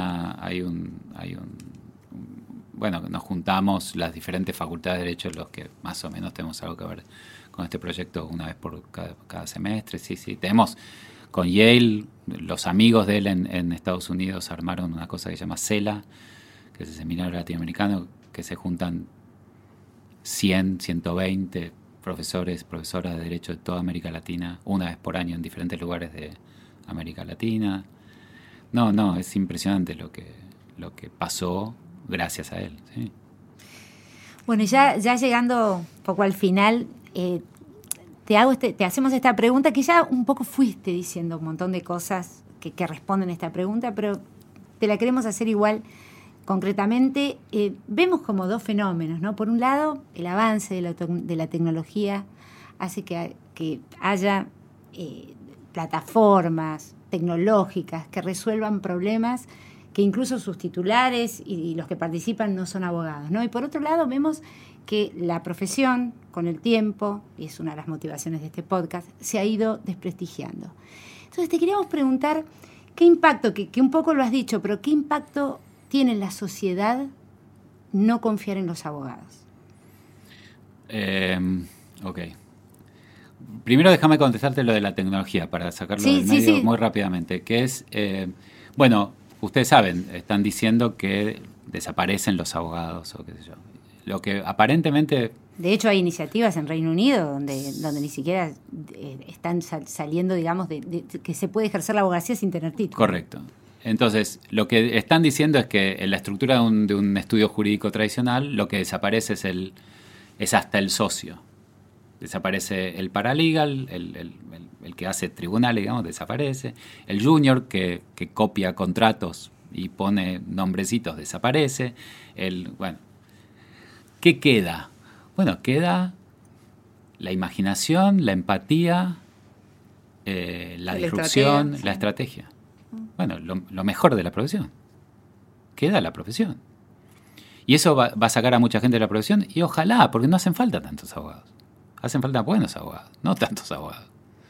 bueno, nos juntamos las diferentes facultades de Derecho, los que más o menos tenemos algo que ver con este proyecto una vez por cada semestre. Sí, tenemos... Con Yale, los amigos de él en Estados Unidos armaron una cosa que se llama CELA, que es el Seminario Latinoamericano, que se juntan 100, 120 profesores, profesoras de Derecho de toda América Latina, una vez por año en diferentes lugares de América Latina. No, es impresionante lo que pasó gracias a él. ¿Sí? Bueno, ya llegando un poco al final... Te hacemos esta pregunta que ya un poco fuiste diciendo un montón de cosas que responden a esta pregunta, pero te la queremos hacer igual concretamente. Vemos como dos fenómenos, ¿no? Por un lado, el avance de la tecnología hace que haya plataformas tecnológicas que resuelvan problemas que incluso sus titulares y los que participan no son abogados, ¿no? Y por otro lado vemos que la profesión, con el tiempo, y es una de las motivaciones de este podcast, se ha ido desprestigiando. Entonces te queríamos preguntar qué impacto, que un poco lo has dicho, pero qué impacto tiene en la sociedad no confiar en los abogados. Ok. Primero déjame contestarte lo de la tecnología para sacarlo del medio muy rápidamente, que es, bueno, ustedes saben, están diciendo que desaparecen los abogados o qué sé yo. Lo que aparentemente... De hecho, hay iniciativas en Reino Unido donde ni siquiera están saliendo, digamos, de que se puede ejercer la abogacía sin tener título. Correcto. Entonces, lo que están diciendo es que en la estructura de un estudio jurídico tradicional, lo que desaparece es hasta el socio. Desaparece el paralegal, el que hace tribunal, digamos, desaparece. El junior que copia contratos y pone nombrecitos, desaparece. ¿Qué queda? Bueno, queda la imaginación, la empatía, la disrupción, la estrategia. Bueno, lo mejor de la profesión. Queda la profesión. Y eso va a sacar a mucha gente de la profesión, y ojalá, porque no hacen falta tantos abogados. Hacen falta buenos abogados, no tantos abogados.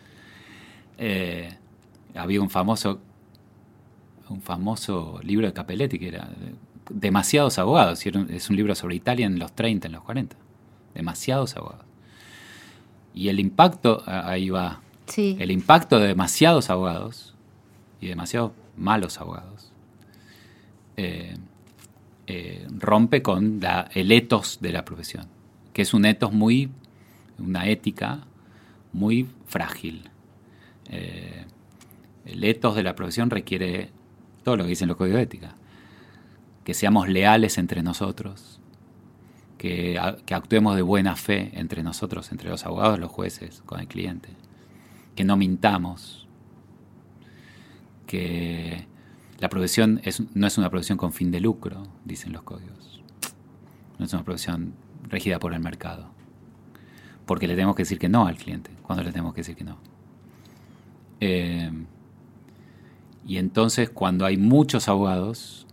Había un famoso libro de Capelletti que era Demasiados abogados. Es un libro sobre Italia en los 30, en los 40. Demasiados abogados. Y el impacto, ahí va, el impacto de demasiados abogados y demasiados malos abogados rompe con el ethos de la profesión, que es una ética muy frágil. El ethos de la profesión requiere todo lo que dicen los códigos de ética. Que seamos leales entre nosotros, que actuemos de buena fe entre nosotros, entre los abogados, los jueces, con el cliente, que no mintamos, que la profesión no es una profesión con fin de lucro, dicen los códigos. No es una profesión regida por el mercado, porque le tenemos que decir que no al cliente, cuando le tenemos que decir que no. Y entonces, cuando hay muchos abogados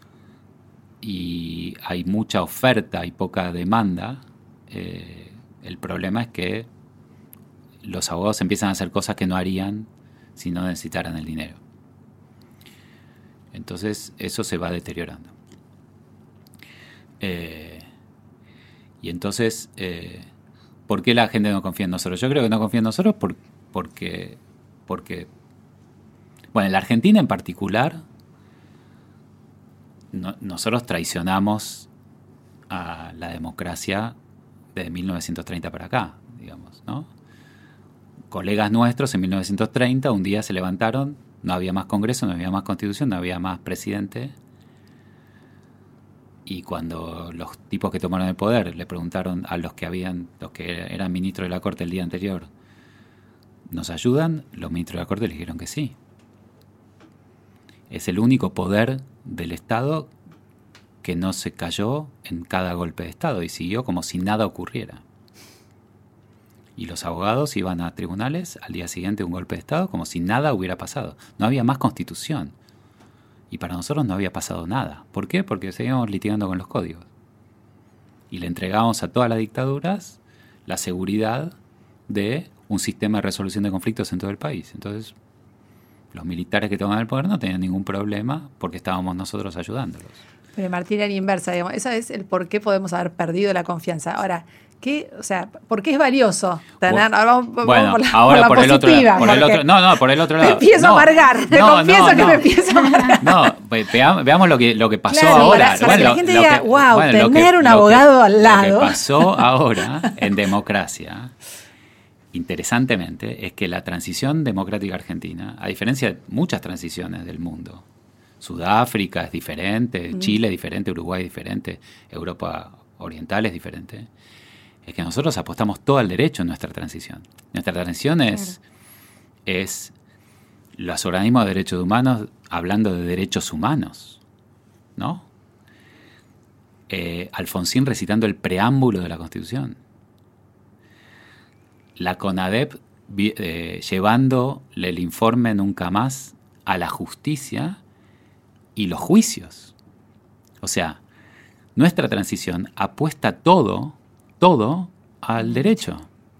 y hay mucha oferta y poca demanda, el problema es que los abogados empiezan a hacer cosas que no harían si no necesitaran el dinero. Entonces, eso se va deteriorando. Y entonces, ¿por qué la gente no confía en nosotros? Yo creo que no confía en nosotros porque bueno, en la Argentina en particular, nosotros traicionamos a la democracia de 1930 para acá, digamos, ¿no? Colegas nuestros en 1930 un día se levantaron, no había más Congreso, no había más Constitución, no había más presidente. Y cuando los tipos que tomaron el poder le preguntaron a los que eran ministros de la Corte el día anterior, ¿nos ayudan? Los ministros de la Corte le dijeron que sí. Es el único poder del Estado que no se cayó en cada golpe de Estado y siguió como si nada ocurriera. Y los abogados iban a tribunales al día siguiente de un golpe de Estado como si nada hubiera pasado. No había más Constitución. Y para nosotros no había pasado nada. ¿Por qué? Porque seguíamos litigando con los códigos. Y le entregábamos a todas las dictaduras la seguridad de un sistema de resolución de conflictos en todo el país. Entonces, los militares que toman el poder no tenían ningún problema porque estábamos nosotros ayudándolos. Pero Martín, era inversa, digamos. Esa es el por qué podemos haber perdido la confianza. Ahora, ¿por qué es valioso tener? Vamos por la positiva. Por el otro lado. Me empiezo a amargar. Te confieso que me empiezo a amargar. No, veamos lo que pasó ahora. Para que la gente diga, wow, tener un abogado al lado. Lo que pasó ahora en democracia, interesantemente, es que la transición democrática argentina, a diferencia de muchas transiciones del mundo, Sudáfrica es diferente, Chile es diferente, Uruguay es diferente, Europa Oriental es diferente, es que nosotros apostamos todo al derecho en nuestra transición. Nuestra transición es los organismos de derechos humanos hablando de derechos humanos, ¿no? Alfonsín recitando el preámbulo de la Constitución. La CONADEP llevándole el informe Nunca Más a la justicia y los juicios. O sea, nuestra transición apuesta todo al derecho.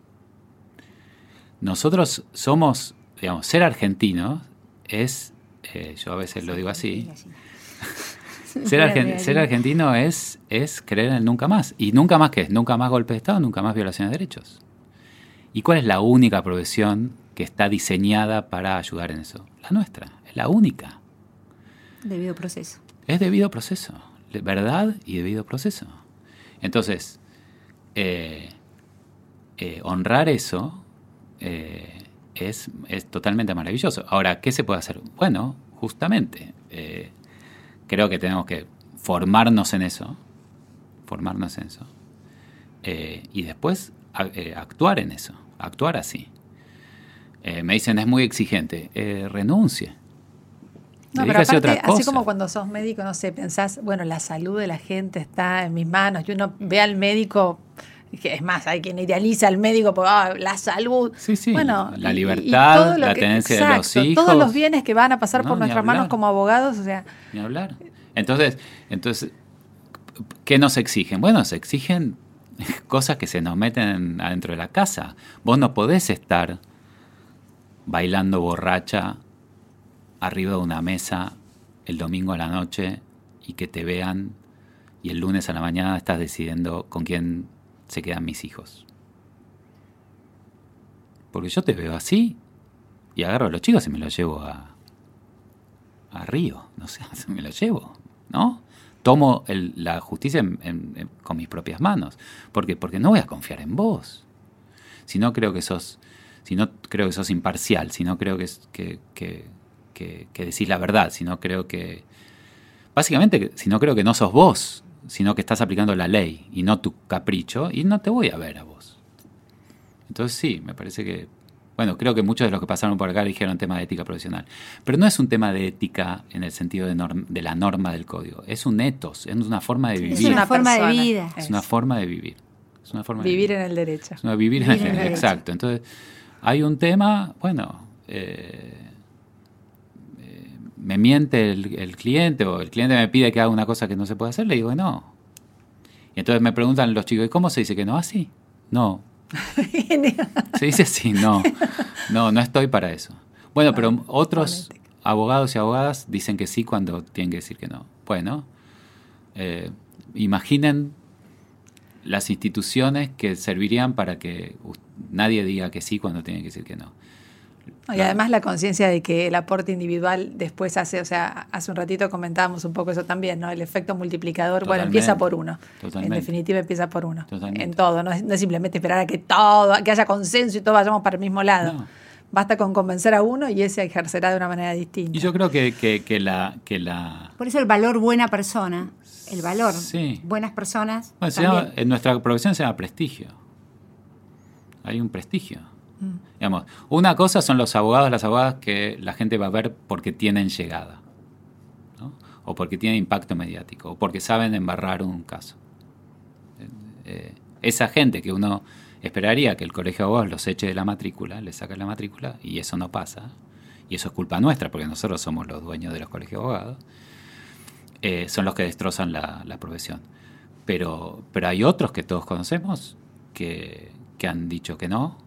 Nosotros somos, digamos, ser argentinos es, yo a veces lo digo así, ser argentino es creer en el nunca más. ¿Y nunca más qué es? Nunca más golpe de Estado, nunca más violaciones de derechos. ¿Y cuál es la única profesión que está diseñada para ayudar en eso? La nuestra, es la única. Debido proceso. Es debido proceso, verdad y debido proceso. Entonces, honrar eso es totalmente maravilloso. Ahora, ¿qué se puede hacer? Bueno, justamente, creo que tenemos que formarnos en eso, y después actuar en eso, actuar así. Me dicen, es muy exigente. Renuncie. No, pero aparte, así como cuando sos médico, no sé, pensás, bueno, la salud de la gente está en mis manos, y uno ve al médico, que es más, hay quien idealiza al médico por la salud. Sí. Bueno, la libertad, la tenencia de los hijos. Todos los bienes que van a pasar por nuestras manos como abogados, o sea. Ni hablar. Entonces, ¿qué nos exigen? Bueno, se exigen cosas que se nos meten adentro de la casa. Vos no podés estar bailando borracha arriba de una mesa el domingo a la noche y que te vean y el lunes a la mañana estás decidiendo con quién se quedan mis hijos. Porque yo te veo así y agarro a los chicos y me los llevo a Río, no sé, me los llevo, ¿no? tomo la justicia con mis propias manos. ¿Por qué? Porque no voy a confiar en vos. Si no creo que sos imparcial, si no creo que decís la verdad, si no creo que... Básicamente, si no creo que no sos vos, sino que estás aplicando la ley y no tu capricho, y no te voy a ver a vos. Entonces sí, me parece que... Bueno, creo que muchos de los que pasaron por acá dijeron tema de ética profesional. Pero no es un tema de ética en el sentido de la norma del código. Es un ethos, es una forma de vivir. Es una forma de vida. Es una forma de vivir. Es una forma de vivir en el derecho. Es una vivir en el derecho. Exacto. Entonces, hay un tema, bueno, me miente el cliente o el cliente me pide que haga una cosa que no se puede hacer, le digo que no. Y entonces me preguntan los chicos, ¿y cómo se dice que no? ¿Así? No. Se dice así, no estoy para eso. Bueno, pero otros abogados y abogadas dicen que sí cuando tienen que decir que no. Bueno, imaginen las instituciones que servirían para que nadie diga que sí cuando tiene que decir que no. Y además la conciencia de que el aporte individual después hace un ratito comentábamos un poco eso también, ¿no? El efecto multiplicador, totalmente. Bueno, empieza por uno. Totalmente. En definitiva empieza por uno. Totalmente. En todo, no es simplemente esperar a que haya consenso y todos vayamos para el mismo lado. No. Basta con convencer a uno y ese ejercerá de una manera distinta. Y yo creo que la... Por eso el valor buena persona, el valor sí. Buenas personas. Bueno, en nuestra profesión se llama prestigio. Hay un prestigio. Digamos, una cosa son los abogados, las abogadas que la gente va a ver porque tienen llegada, ¿no? O porque tienen impacto mediático, o porque saben embarrar un caso. Esa gente que uno esperaría que el colegio de abogados los eche de la matrícula, les saca la matrícula, y eso no pasa, y eso es culpa nuestra, porque nosotros somos los dueños de los colegios de abogados, son los que destrozan la profesión. Pero hay otros que todos conocemos que han dicho que no.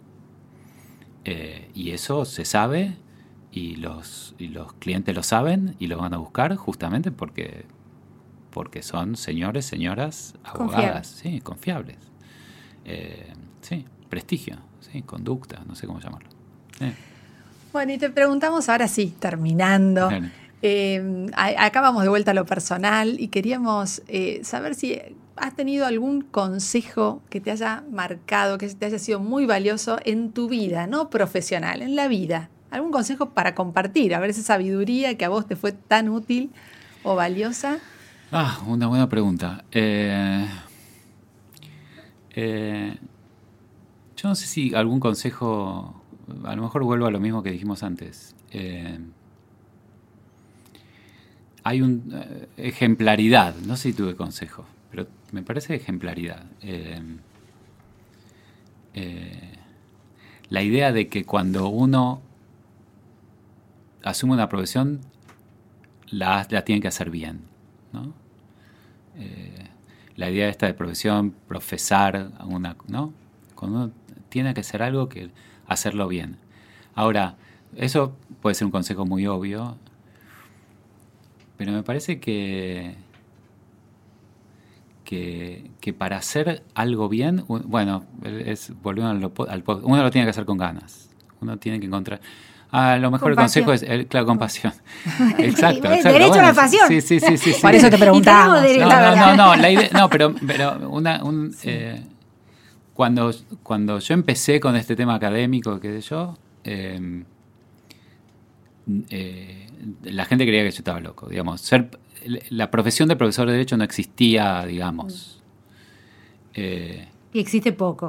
Y eso se sabe y los clientes lo saben y lo van a buscar justamente porque son señores, señoras, abogadas, sí, confiables. Sí, prestigio, sí, conducta, no sé cómo llamarlo. Bueno, y te preguntamos ahora sí, terminando. Acá vamos de vuelta a lo personal y queríamos saber si has tenido algún consejo que te haya marcado, que te haya sido muy valioso en tu vida, no profesional, en la vida. ¿Algún consejo para compartir? A ver, esa sabiduría que a vos te fue tan útil o valiosa. Una buena pregunta. Yo no sé si algún consejo, a lo mejor vuelvo a lo mismo que dijimos antes. Hay ejemplaridad, no sé si tuve consejo, pero me parece ejemplaridad. La idea de que cuando uno asume una profesión, la tiene que hacer bien, ¿no? La idea esta de profesión, profesar, ¿no? Cuando uno tiene que hacer algo, que hacerlo bien. Ahora, eso puede ser un consejo muy obvio, pero me parece que para hacer algo bien, volviendo al podcast, uno lo tiene que hacer con ganas. Uno tiene que encontrar... lo mejor el consejo es, claro, compasión. Exacto. Derecho a la pasión. Sí. Por eso te preguntamos. Cuando yo empecé con este tema académico, qué sé yo, la gente creía que yo estaba loco, digamos. La profesión de profesor de Derecho no existía, digamos. Y existe poco.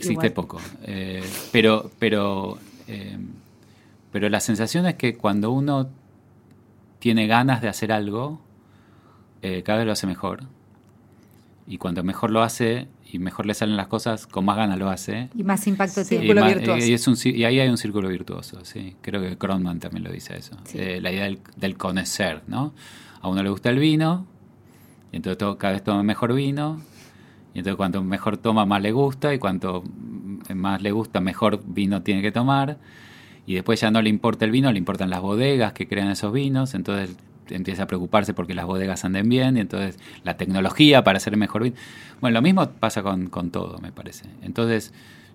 Pero la sensación es que cuando uno tiene ganas de hacer algo, cada vez lo hace mejor. Y cuando mejor lo hace y mejor le salen las cosas, con más ganas lo hace. Y más impacto tiene. Círculo virtuoso. Y ahí hay un círculo virtuoso, sí. Creo que Cronman también lo dice eso. Sí. La idea del conocer, ¿no? A uno le gusta el vino, y entonces cada vez toma mejor vino, y entonces cuanto mejor toma, más le gusta, y cuanto más le gusta, mejor vino tiene que tomar. Y después ya no le importa el vino, le importan las bodegas que crean esos vinos, entonces empieza a preocuparse porque las bodegas anden bien, y entonces la tecnología para hacer mejor vino. Bueno, lo mismo pasa con todo, me parece. Entonces,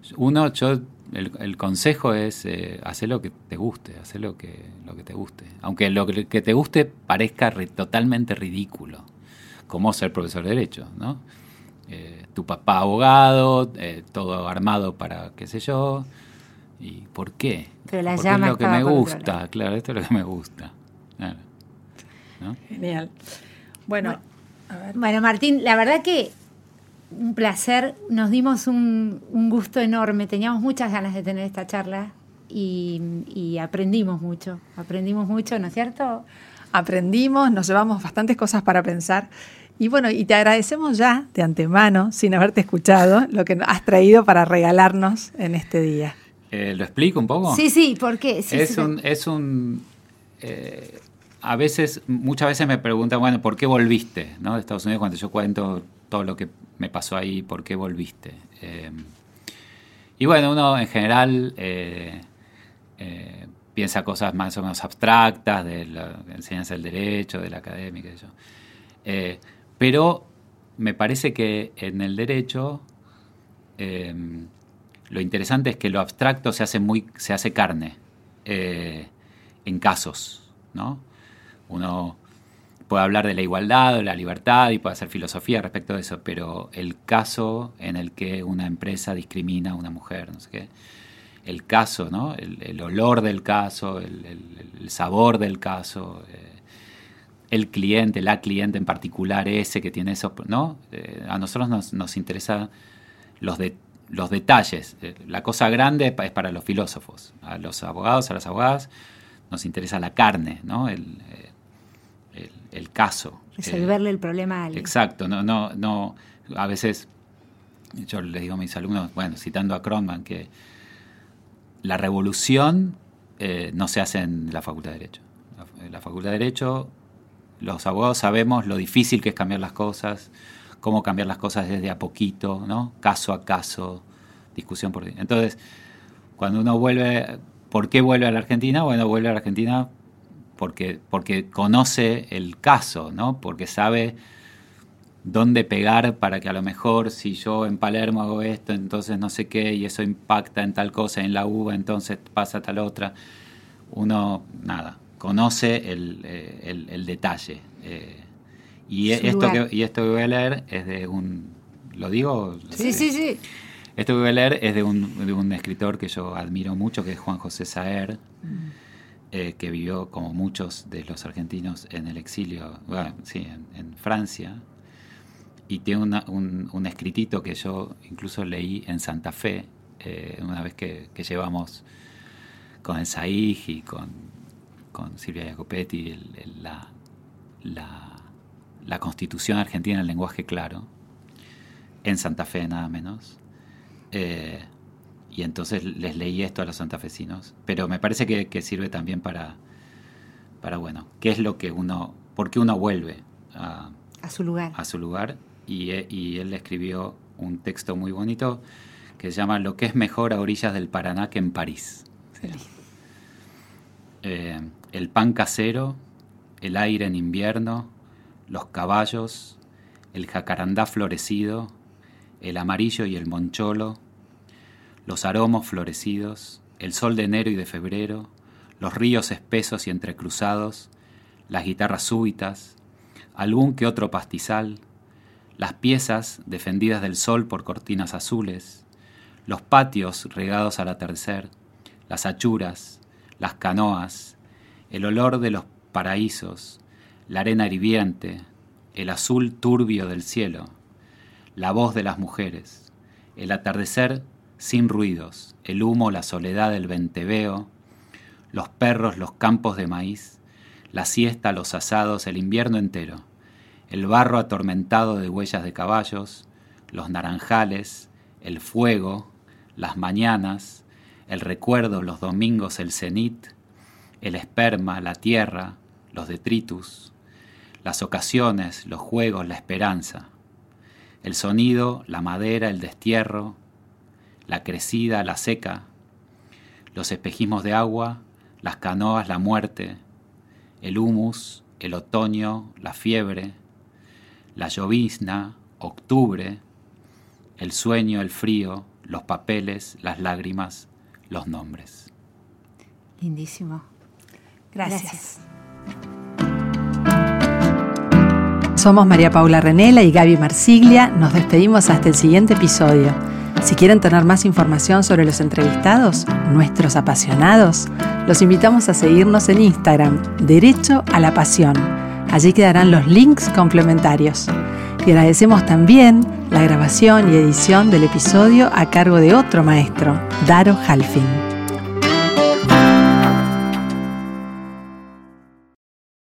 el consejo es hacer lo que te guste, hacer lo que te guste. Aunque lo que te guste parezca totalmente ridículo. cómo ser profesor de Derecho, ¿no? Tu papá abogado, todo armado para qué sé yo. ¿Y por qué? Pero la porque llama es lo que estaba me por otro gusta, lado. claro, esto es lo que me gusta. Claro. ¿No? Genial. Bueno, a ver. Bueno, Martín, la verdad que un placer. Nos dimos un gusto enorme. Teníamos muchas ganas de tener esta charla y aprendimos mucho, ¿no es cierto? Aprendimos, nos llevamos bastantes cosas para pensar. Y bueno, y te agradecemos ya de antemano, sin haberte escuchado, lo que has traído para regalarnos en este día. ¿Lo explico un poco? Sí, ¿por qué? Sí, Muchas veces me preguntan, bueno, ¿por qué volviste, ¿no? de Estados Unidos? Cuando yo cuento todo lo que me pasó ahí, ¿por qué volviste? Y bueno, uno en general piensa cosas más o menos abstractas de la enseñanza del derecho, de la académica, pero me parece que en el derecho lo interesante es que lo abstracto se hace carne en casos, ¿no? Uno puede hablar de la igualdad, de la libertad y puede hacer filosofía respecto de eso, pero el caso en el que una empresa discrimina a una mujer, no sé qué, el caso, ¿no? El olor del caso, el sabor del caso, el cliente, la cliente en particular, ese que tiene eso, ¿no? A nosotros nos interesa los detalles. La cosa grande es para los filósofos. A los abogados, a las abogadas, nos interesa la carne, ¿no? El caso. Resolverle el problema a alguien. Exacto. No. A veces yo les digo a mis alumnos, bueno, citando a Krugman, que la revolución no se hace en la Facultad de Derecho. En la Facultad de Derecho, los abogados sabemos lo difícil que es cambiar las cosas, cómo cambiar las cosas desde a poquito, ¿no? Caso a caso, discusión por día. Entonces, cuando uno vuelve, ¿por qué vuelve a la Argentina? Bueno, vuelve a la Argentina porque conoce el caso, ¿no? Porque sabe dónde pegar para que a lo mejor si yo en Palermo hago esto, entonces no sé qué, y eso impacta en tal cosa, en la UBA, entonces pasa tal otra. Uno, conoce el detalle. Y esto que voy a leer es de un... ¿Lo digo? Sí. Esto que voy a leer es de un escritor que yo admiro mucho, que es Juan José Saer, que vivió, como muchos de los argentinos, en el exilio, en Francia. Y tiene un escritito que yo incluso leí en Santa Fe, una vez que llevamos con el Saig y con Silvia Jacopetti la Constitución Argentina en lenguaje claro, en Santa Fe nada menos. Y entonces les leí esto a los santafesinos. Pero me parece que sirve también para bueno, qué es lo que por qué uno vuelve a su lugar. Y él escribió un texto muy bonito que se llama Lo que es mejor a orillas del Paraná que en París. El pan casero, el aire en invierno, los caballos, el jacarandá florecido, el amarillo y el moncholo, los aromos florecidos, el sol de enero y de febrero, los ríos espesos y entrecruzados, las guitarras súbitas, algún que otro pastizal, las piezas defendidas del sol por cortinas azules, los patios regados al atardecer, las achuras, las canoas, el olor de los paraísos, la arena hirviente, el azul turbio del cielo, la voz de las mujeres, el atardecer sin ruidos, el humo, la soledad del venteveo, los perros, los campos de maíz, la siesta, los asados, el invierno entero, el barro atormentado de huellas de caballos, los naranjales, el fuego, las mañanas, el recuerdo, los domingos, el cenit, el esperma, la tierra, los detritus, las ocasiones, los juegos, la esperanza, el sonido, la madera, el destierro, la crecida, la seca, los espejismos de agua, las canoas, la muerte, el humus, el otoño, la fiebre, la llovizna, octubre, el sueño, el frío, los papeles, las lágrimas, los nombres. Lindísimo. Gracias. Somos María Paula Renela y Gaby Marsiglia. Nos despedimos hasta el siguiente episodio. Si quieren tener más información sobre los entrevistados, nuestros apasionados, los invitamos a seguirnos en Instagram, Derecho a la Pasión. Allí quedarán los links complementarios. Y agradecemos también la grabación y edición del episodio a cargo de otro maestro, Daro Halfin.